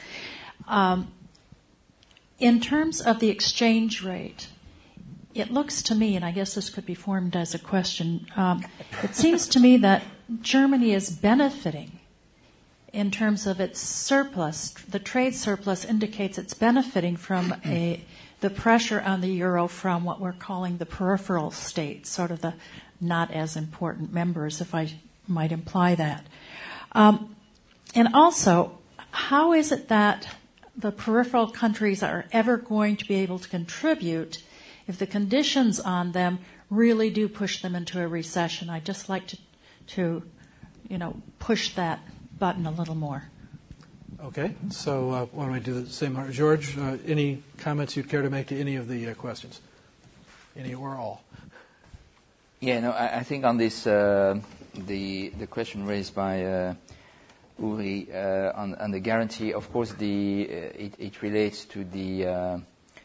In terms of the exchange rate, it looks to me, and I guess this could be formed as a question, it seems to me that Germany is benefiting in terms of its surplus. The trade surplus indicates it's benefiting from the pressure on the euro from what we're calling the peripheral states, sort of the not as important members, if I might imply that. And also, how is it that the peripheral countries are ever going to be able to contribute if the conditions on them really do push them into a recession? I'd just like to push that button a little more. Okay, so why don't we do the same? George, any comments you'd care to make to any of the questions? Any or all? Yeah, no, I think on this, the question raised by Uri on the guarantee, of course, it relates to the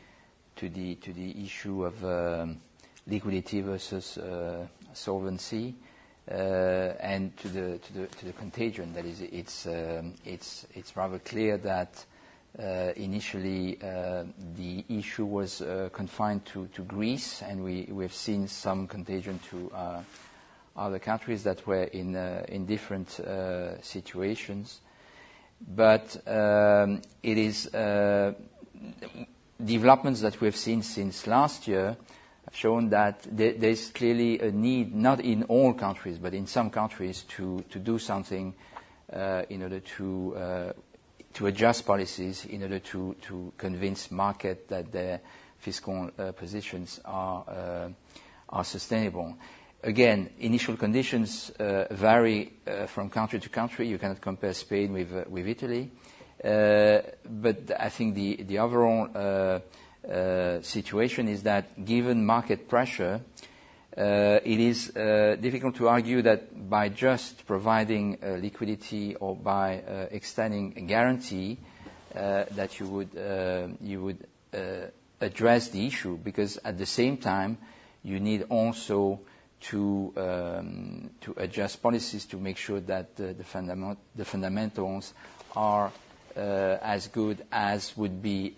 issue of liquidity versus solvency, and to the contagion. That is, it's rather clear that initially the issue was confined to Greece, and we've seen some contagion to other countries that were in different situations. But it is developments that we've seen since last year have shown that there's clearly a need, not in all countries, but in some countries, to do something in order to adjust policies in order to convince market that their fiscal positions are sustainable. Again, initial conditions vary from country to country. You cannot compare Spain with Italy. But I think the overall situation is that given market pressure, it is difficult to argue that by just providing liquidity or by extending a guarantee that you would address the issue, because at the same time you need also to adjust policies to make sure that the fundamentals are as good as would be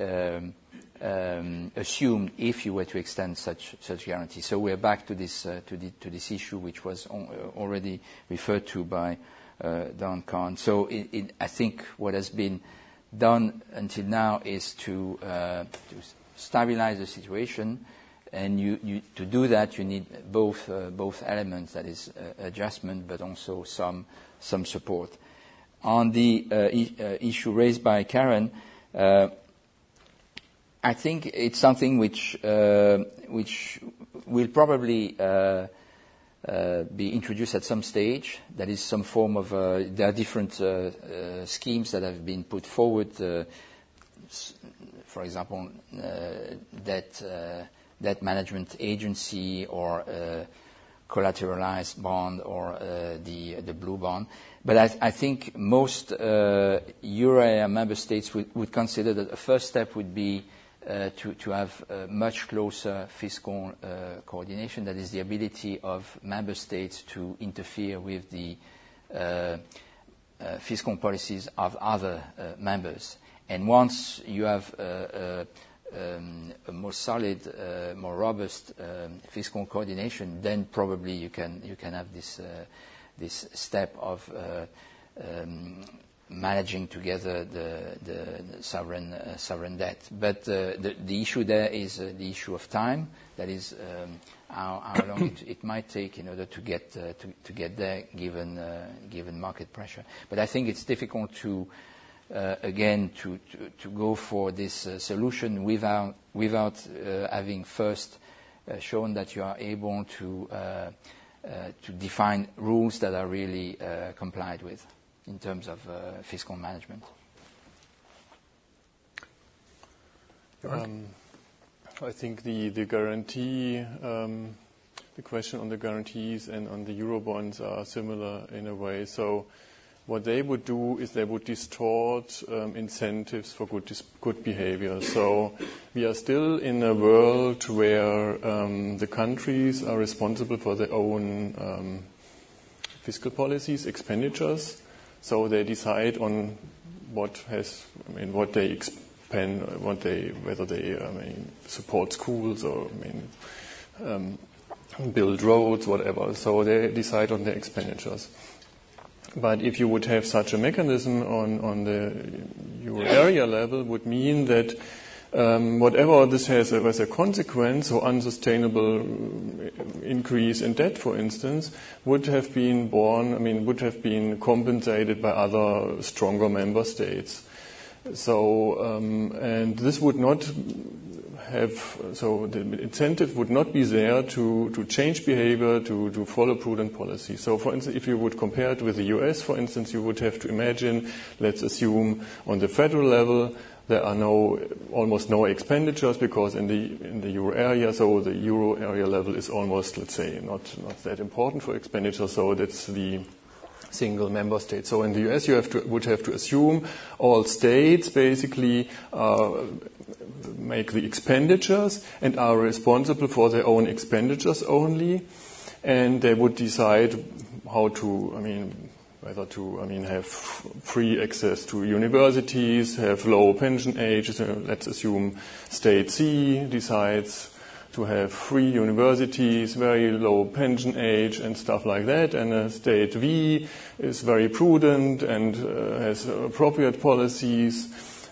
assumed if you were to extend such guarantee. So we are back to this this issue, which was already referred to by Don Kahn. So I think what has been done until now is to stabilize the situation, and you to do that you need both elements, that is adjustment, but also some support. On the issue raised by Karen, I think it's something which will probably be introduced at some stage. That is some form of there are different schemes that have been put forward. For example, debt management agency, or collateralized bond, or the blue bond. But I think most euro area member states would consider that a first step would be to have much closer fiscal coordination. That is the ability of member states to interfere with the fiscal policies of other members. And once you have a more solid, more robust fiscal coordination, then probably you can have this step of managing together the sovereign debt. But the issue there is the issue of time. That is how long it might take in order to get there, given market pressure. But I think it's difficult to again to go for this solution without having first shown that you are able to define rules that are really complied with in terms of fiscal management. I think the guarantee, the question on the guarantees and on the Eurobonds are similar in a way. So what they would do is they would distort incentives for good behavior. So we are still in a world where the countries are responsible for their own fiscal policies, expenditures. So they decide on what they expend, whether they support schools or build roads, whatever. So they decide on their expenditures. But if you would have such a mechanism on the euro area level, would mean that whatever this has as a consequence, so unsustainable increase in debt, for instance, would have been would have been compensated by other stronger member states. So, and this would not the incentive would not be there to change behavior, to follow prudent policy. So, for instance, if you would compare it with the US, for instance, you would have to imagine, let's assume on the federal level, there are almost no expenditures because in the euro area, so the euro area level is almost, let's say, not that important for expenditure. So that's the single member state. So in the US, you would have to assume all states basically make the expenditures and are responsible for their own expenditures only, and they would decide how to, whether to, have free access to universities, have low pension ages. Let's assume state C decides to have free universities, very low pension age and stuff like that, and state V is very prudent and has appropriate policies.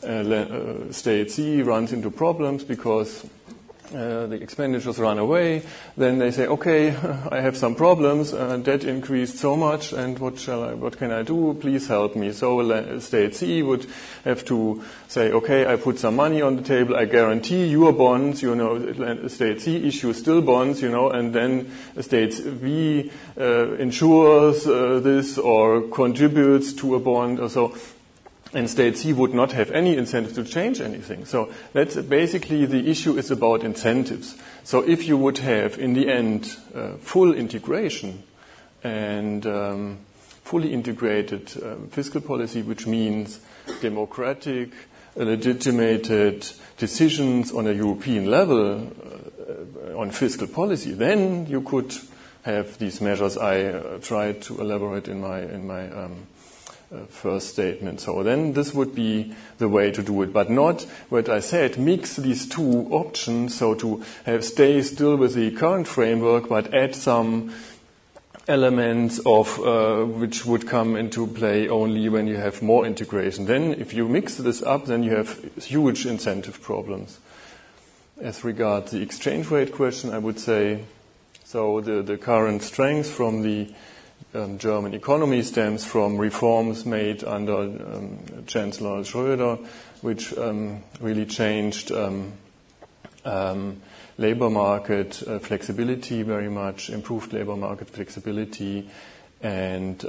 State C runs into problems because the expenditures run away. Then they say, okay, I have some problems, debt increased so much, and what can I do? Please help me. So state C would have to say, okay, I put some money on the table, I guarantee your bonds, state C issues still bonds, and then state V insures this or contributes to a bond or so. And state C would not have any incentive to change anything. So that's basically the issue is about incentives. So if you would have, in the end, full integration and fully integrated fiscal policy, which means democratic, legitimated decisions on a European level on fiscal policy, then you could have these measures I tried to elaborate in my first statement. So then this would be the way to do it, but not what I said, mix these two options, so to stay still with the current framework, but add some elements of which would come into play only when you have more integration. Then if you mix this up, then you have huge incentive problems. As regards the exchange rate question, I would say, so the current strength from the German economy stems from reforms made under Chancellor Schröder, which really changed labor market flexibility very much, improved labor market flexibility, and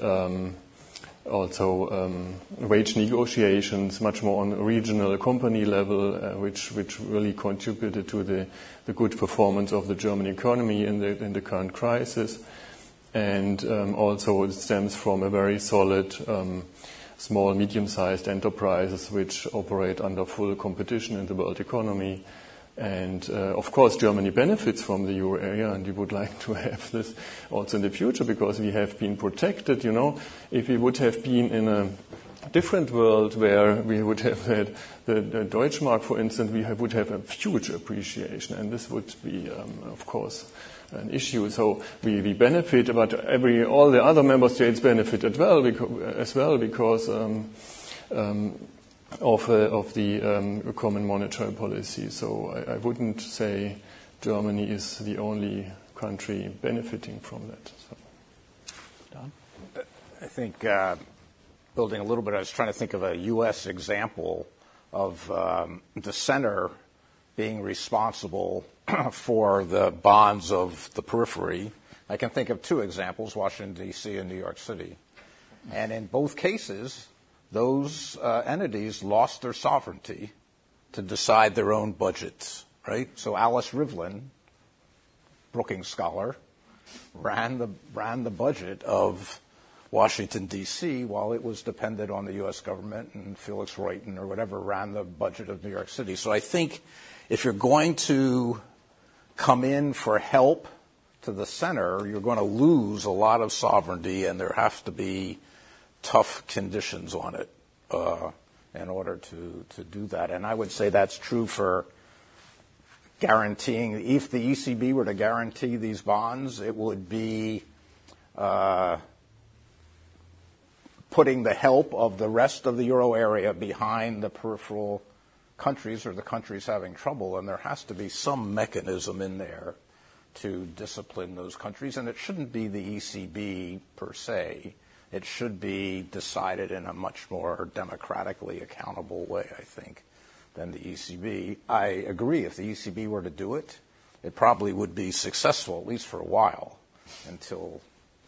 also wage negotiations much more on a regional company level, which really contributed to the good performance of the German economy in the current crisis. And also it stems from a very solid small, medium-sized enterprises which operate under full competition in the world economy. And of course, Germany benefits from the euro area, and we would like to have this also in the future because we have been protected. If we would have been in a different world where we would have had the Deutschmark, for instance, we would have a huge appreciation, and this would be, of course, an issue. So we benefit, but all the other member states benefit as well because of the common monetary policy. So I wouldn't say Germany is the only country benefiting from that. So. Don? I think building a little bit, I was trying to think of a U.S. example of the center being responsible for the bonds of the periphery. I can think of two examples, Washington, D.C. and New York City. And in both cases, those entities lost their sovereignty to decide their own budgets, right? So Alice Rivlin, Brookings scholar, ran the budget of Washington, D.C., while it was dependent on the U.S. government, and Felix Royton or whatever ran the budget of New York City. So I think if you're going to come in for help to the center, you're going to lose a lot of sovereignty, and there have to be tough conditions on it in order to do that. And I would say that's true for guaranteeing. If the ECB were to guarantee these bonds, it would be putting the help of the rest of the euro area behind the peripheral countries or the countries having trouble, and there has to be some mechanism in there to discipline those countries. And it shouldn't be the ECB per se. It should be decided in a much more democratically accountable way, I think, than the ECB. I agree, if the ECB were to do it, it probably would be successful, at least for a while, until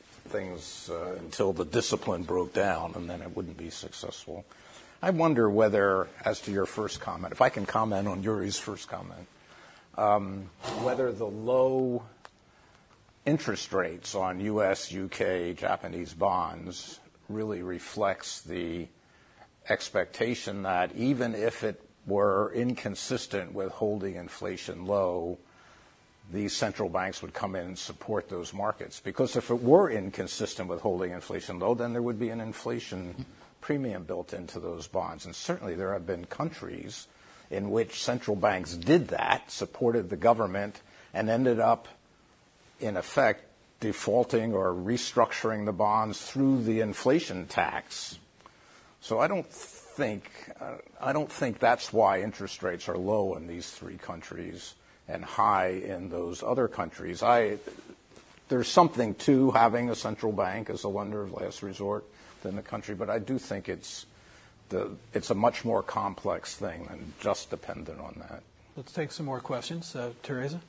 the discipline broke down, and then it wouldn't be successful. I wonder whether, as to your first comment, if I can comment on Yuri's first comment, whether the low interest rates on U.S., UK, Japanese bonds really reflects the expectation that even if it were inconsistent with holding inflation low, these central banks would come in and support those markets. Because if it were inconsistent with holding inflation low, then there would be an inflation premium built into those bonds. And certainly there have been countries in which central banks did that, supported the government, and ended up, in effect, defaulting or restructuring the bonds through the inflation tax. So I don't think that's why interest rates are low in these three countries and high in those other countries. There's something to having a central bank as a lender of last resort in the country, but I do think it's a much more complex thing than just dependent on that. Let's take some more questions. Teresa?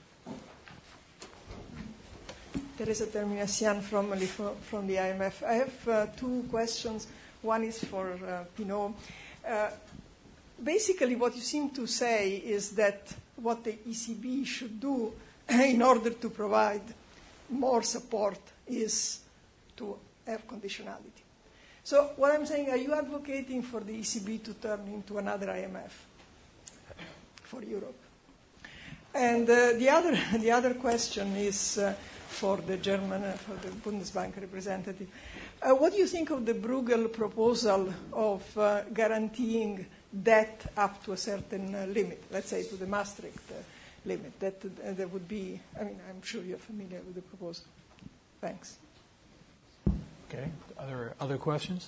Teresa Terminacian from the IMF. I have two questions. One is for Pinot. Basically, what you seem to say is that what the ECB should do in order to provide more support is to have conditionality. So what I'm saying, are you advocating for the ECB to turn into another IMF for Europe? And the other question is for the Bundesbank representative. What do you think of the Bruegel proposal of guaranteeing debt up to a certain limit, let's say to the Maastricht limit? That would be, I'm sure you're familiar with the proposal. Thanks. Okay. Other questions?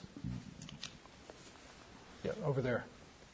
Yeah, over there.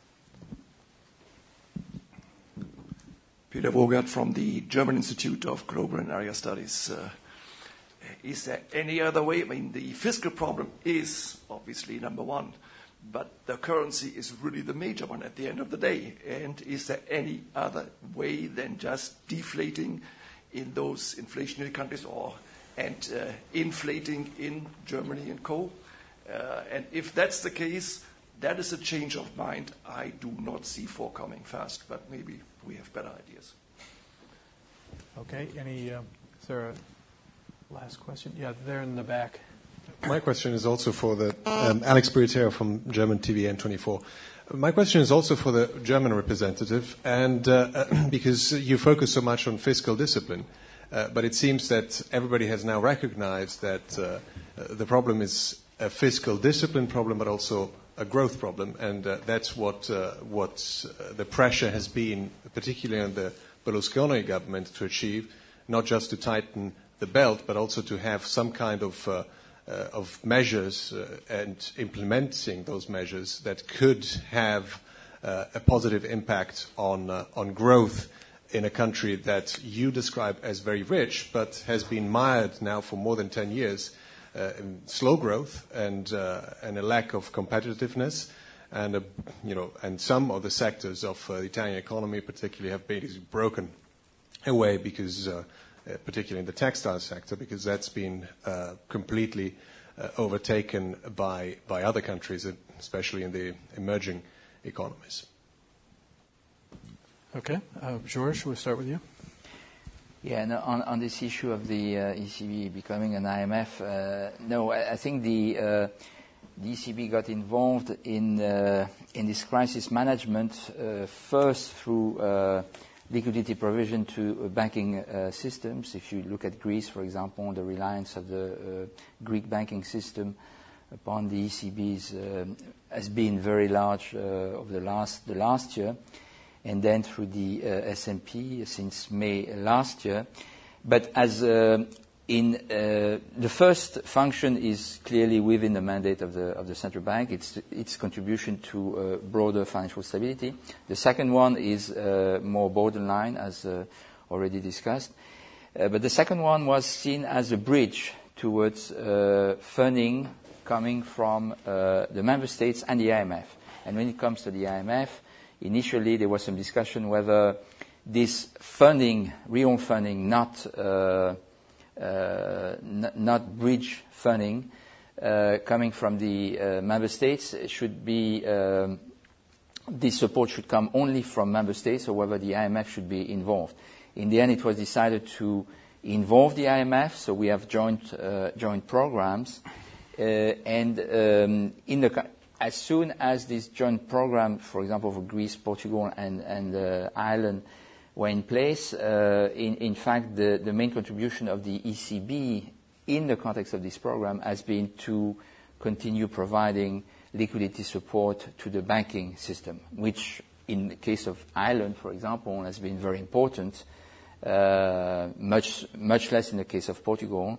Peter Vogert from the German Institute of Global and Area Studies. Is there any other way? The fiscal problem is obviously number one, but the currency is really the major one at the end of the day. And is there any other way than just deflating in those inflationary countries and inflating in Germany and co? And if that's the case, that is a change of mind I do not see forthcoming fast, but maybe we have better ideas. Okay. Is there a last question? Yeah, there in the back. My question is also for the Alex Briatero from German TV N24. My question is also for the German representative, and because you focus so much on fiscal discipline, but it seems that everybody has now recognized that the problem is a fiscal discipline problem, but also a growth problem, and that's what the pressure has been, particularly on the Berlusconi government, to achieve, not just to tighten the belt, but also to have some kind of measures and implementing those measures that could have a positive impact on growth in a country that you describe as very rich, but has been mired now for more than 10 years. Slow growth and a lack of competitiveness, and some of the sectors of the Italian economy particularly have been broken away because, particularly in the textile sector, because that's been completely overtaken by other countries, especially in the emerging economies. Okay. Georges, we'll start with you. Yeah, no, on this issue of the ECB becoming an IMF, no, I think the ECB got involved in this crisis management first through liquidity provision to banking systems. If you look at Greece, for example, the reliance of the Greek banking system upon the ECB's has been very large over the last year, and then through the S&P since May last year. But as the first function is clearly within the mandate of the central bank. It's its contribution to broader financial stability. The second one is more borderline, as already discussed. But the second one was seen as a bridge towards funding coming from the member states and the IMF. And when it comes to the IMF, initially there was some discussion whether this funding, real funding, not bridge funding coming from the member states should be this support should come only from member states, or whether the IMF should be involved. In the end, it was decided to involve the IMF, so we have joint programs, as soon as this joint program, for example, for Greece, Portugal, and Ireland, were in place, in fact, the main contribution of the ECB in the context of this program has been to continue providing liquidity support to the banking system, which in the case of Ireland, for example, has been very important, much less in the case of Portugal.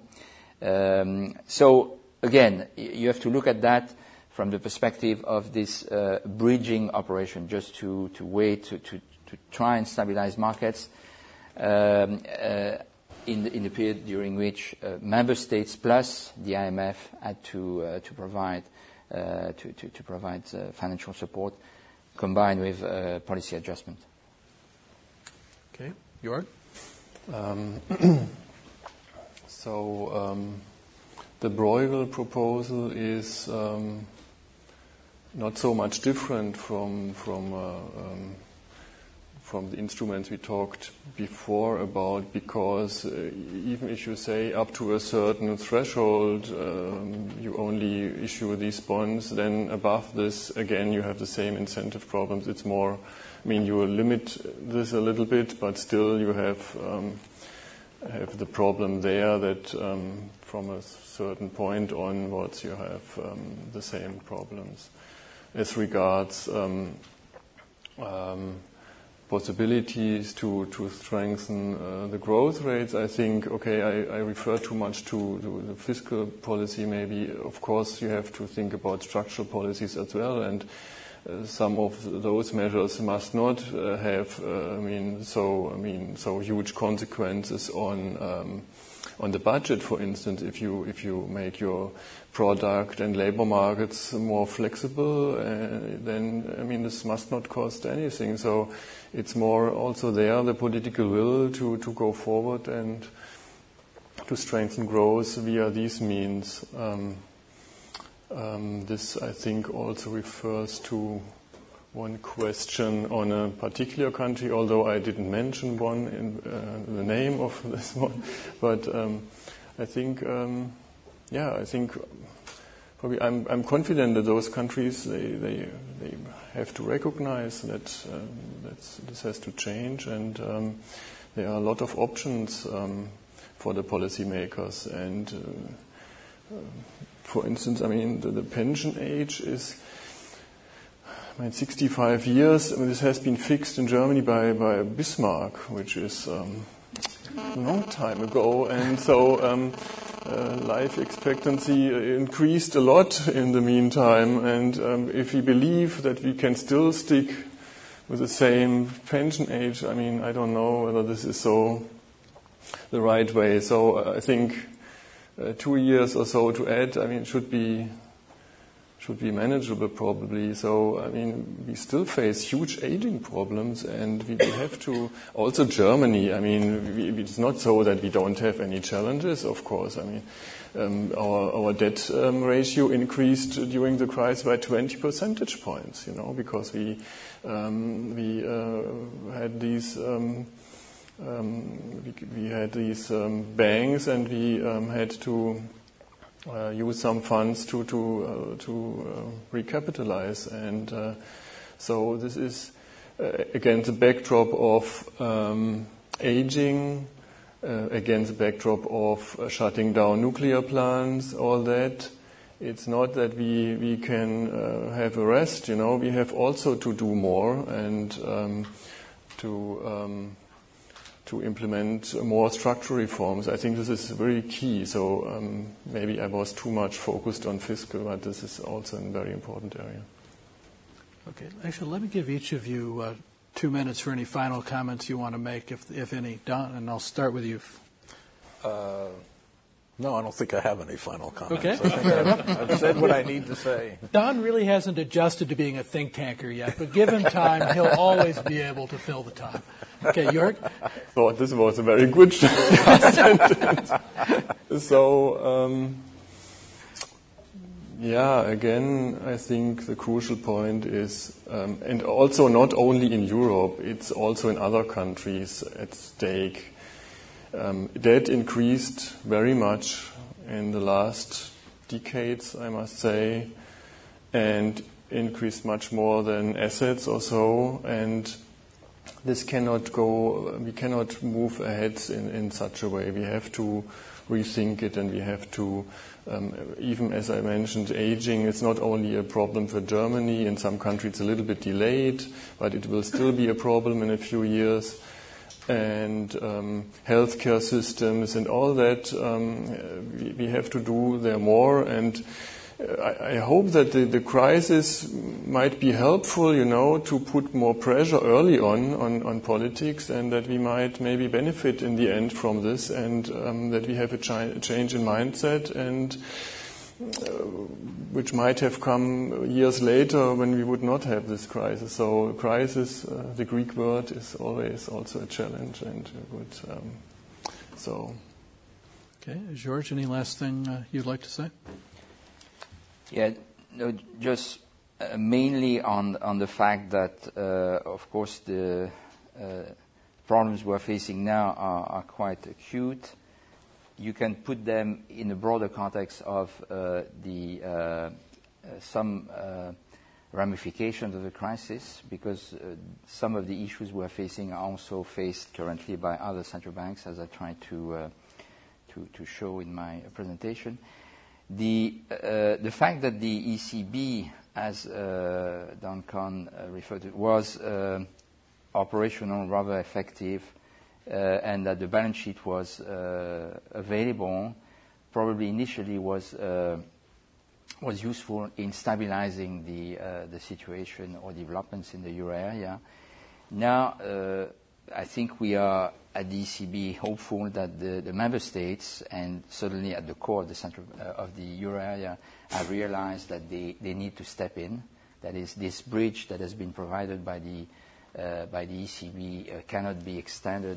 So again, you have to look at that from the perspective of this bridging operation, just to wait to try and stabilize markets in the period during which member states plus the IMF had to provide financial support combined with policy adjustment. Okay, Jörg? The Bruegel proposal is not so much different from the instruments we talked before about, because even if you say up to a certain threshold you only issue these bonds, then above this again you have the same incentive problems. It's more, you will limit this a little bit, but still you have the problem there that from a certain point onwards you have the same problems. As regards possibilities to strengthen the growth rates, I think, I refer too much to the fiscal policy. Maybe, of course, you have to think about structural policies as well, and some of those measures must not have, so huge consequences on the budget. For instance, if you make your product and labor markets more flexible, then this must not cost anything. So it's more also there the political will to go forward and to strengthen growth via these means. This, I think, also refers to one question on a particular country, although I didn't mention one in the name of this one. But I think, I think probably I'm confident that those countries they have to recognize that this has to change, and there are a lot of options for the policymakers. And for instance, the pension age is 65 years. This has been fixed in Germany by Bismarck, which is a long time ago, and so life expectancy increased a lot in the meantime. And if we believe that we can still stick with the same pension age, I don't know whether this is so the right way. So I think 2 years or so to add, should be manageable probably. So, I mean, we still face huge aging problems, and we have to, also Germany, I mean, it's not so that we don't have any challenges, of course. I mean, our debt ratio increased during the crisis by 20 percentage points, you know, because we had these banks, and we had to use some funds to recapitalize, and so this is against the backdrop of aging, against the backdrop of shutting down nuclear plants, all that. It's not that we can have a rest, you know. We have also to do more and to implement more structural reforms. I think this is very key. So maybe I was too much focused on fiscal, but this is also a very important area. Okay. Actually, let me give each of you 2 minutes for any final comments you want to make, if any. Don, and I'll start with you. No, I don't think I have any final comments. Okay. I think I've said what I need to say. Don really hasn't adjusted to being a think tanker yet, but give him time, he'll always be able to fill the time. Okay, Jörg? I thought this was a very good sentence. So, again, I think the crucial point is, and also not only in Europe, it's also in other countries at stake. Debt increased very much in the last decades, I must say, and increased much more than assets or so, and this cannot go, we cannot move ahead in such a way. We have to rethink it, and we have to, even as I mentioned, aging is not only a problem for Germany. In some countries it's a little bit delayed, but it will still be a problem in a few years. And healthcare systems and all that, we have to do there more. And I hope that the crisis might be helpful, you know, to put more pressure early on politics, and that we might maybe benefit in the end from this, and that we have a change in mindset, and which might have come years later when we would not have this crisis. So crisis, the Greek word, is always also a challenge, and good. Okay, George, any last thing you'd like to say? Yeah, no, just mainly on the fact that, of course, the problems we're facing now are quite acute. You can put them in a broader context of some ramifications of the crisis, because some of the issues we're facing are also faced currently by other central banks, as I tried to show in my presentation. The fact that the ECB, as Duncan referred to, was operational, rather effective, and that the balance sheet was available, probably initially was useful in stabilizing the situation or developments in the euro area. Now, I think we are at the ECB hopeful that the member states, and certainly at the core of the center of the euro area, have realized that they need to step in. That is, this bridge that has been provided by the ECB cannot be extended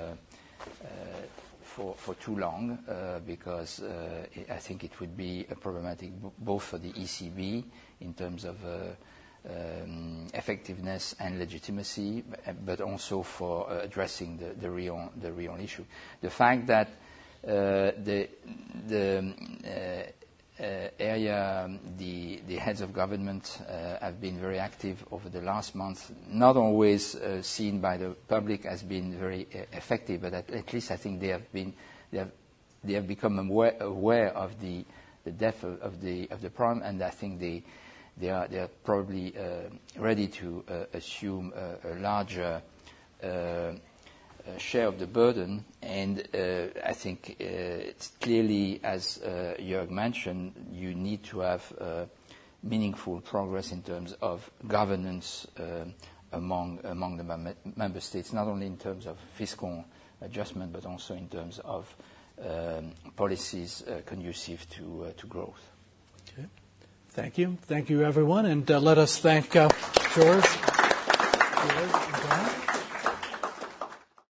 for too long, because I think it would be problematic both for the ECB in terms of effectiveness and legitimacy, but also for addressing the real issue. The fact that the heads of government have been very active over the last month, not always seen by the public as being very effective, but at least I think they have become aware of the depth of the problem, and I think they are probably ready to assume a larger share of the burden. And I think it's clearly, as Jörg mentioned, you need to have meaningful progress in terms of governance among the member states, not only in terms of fiscal adjustment, but also in terms of policies conducive to growth. Okay. Thank you. Thank you, everyone. And let us thank George and Brian.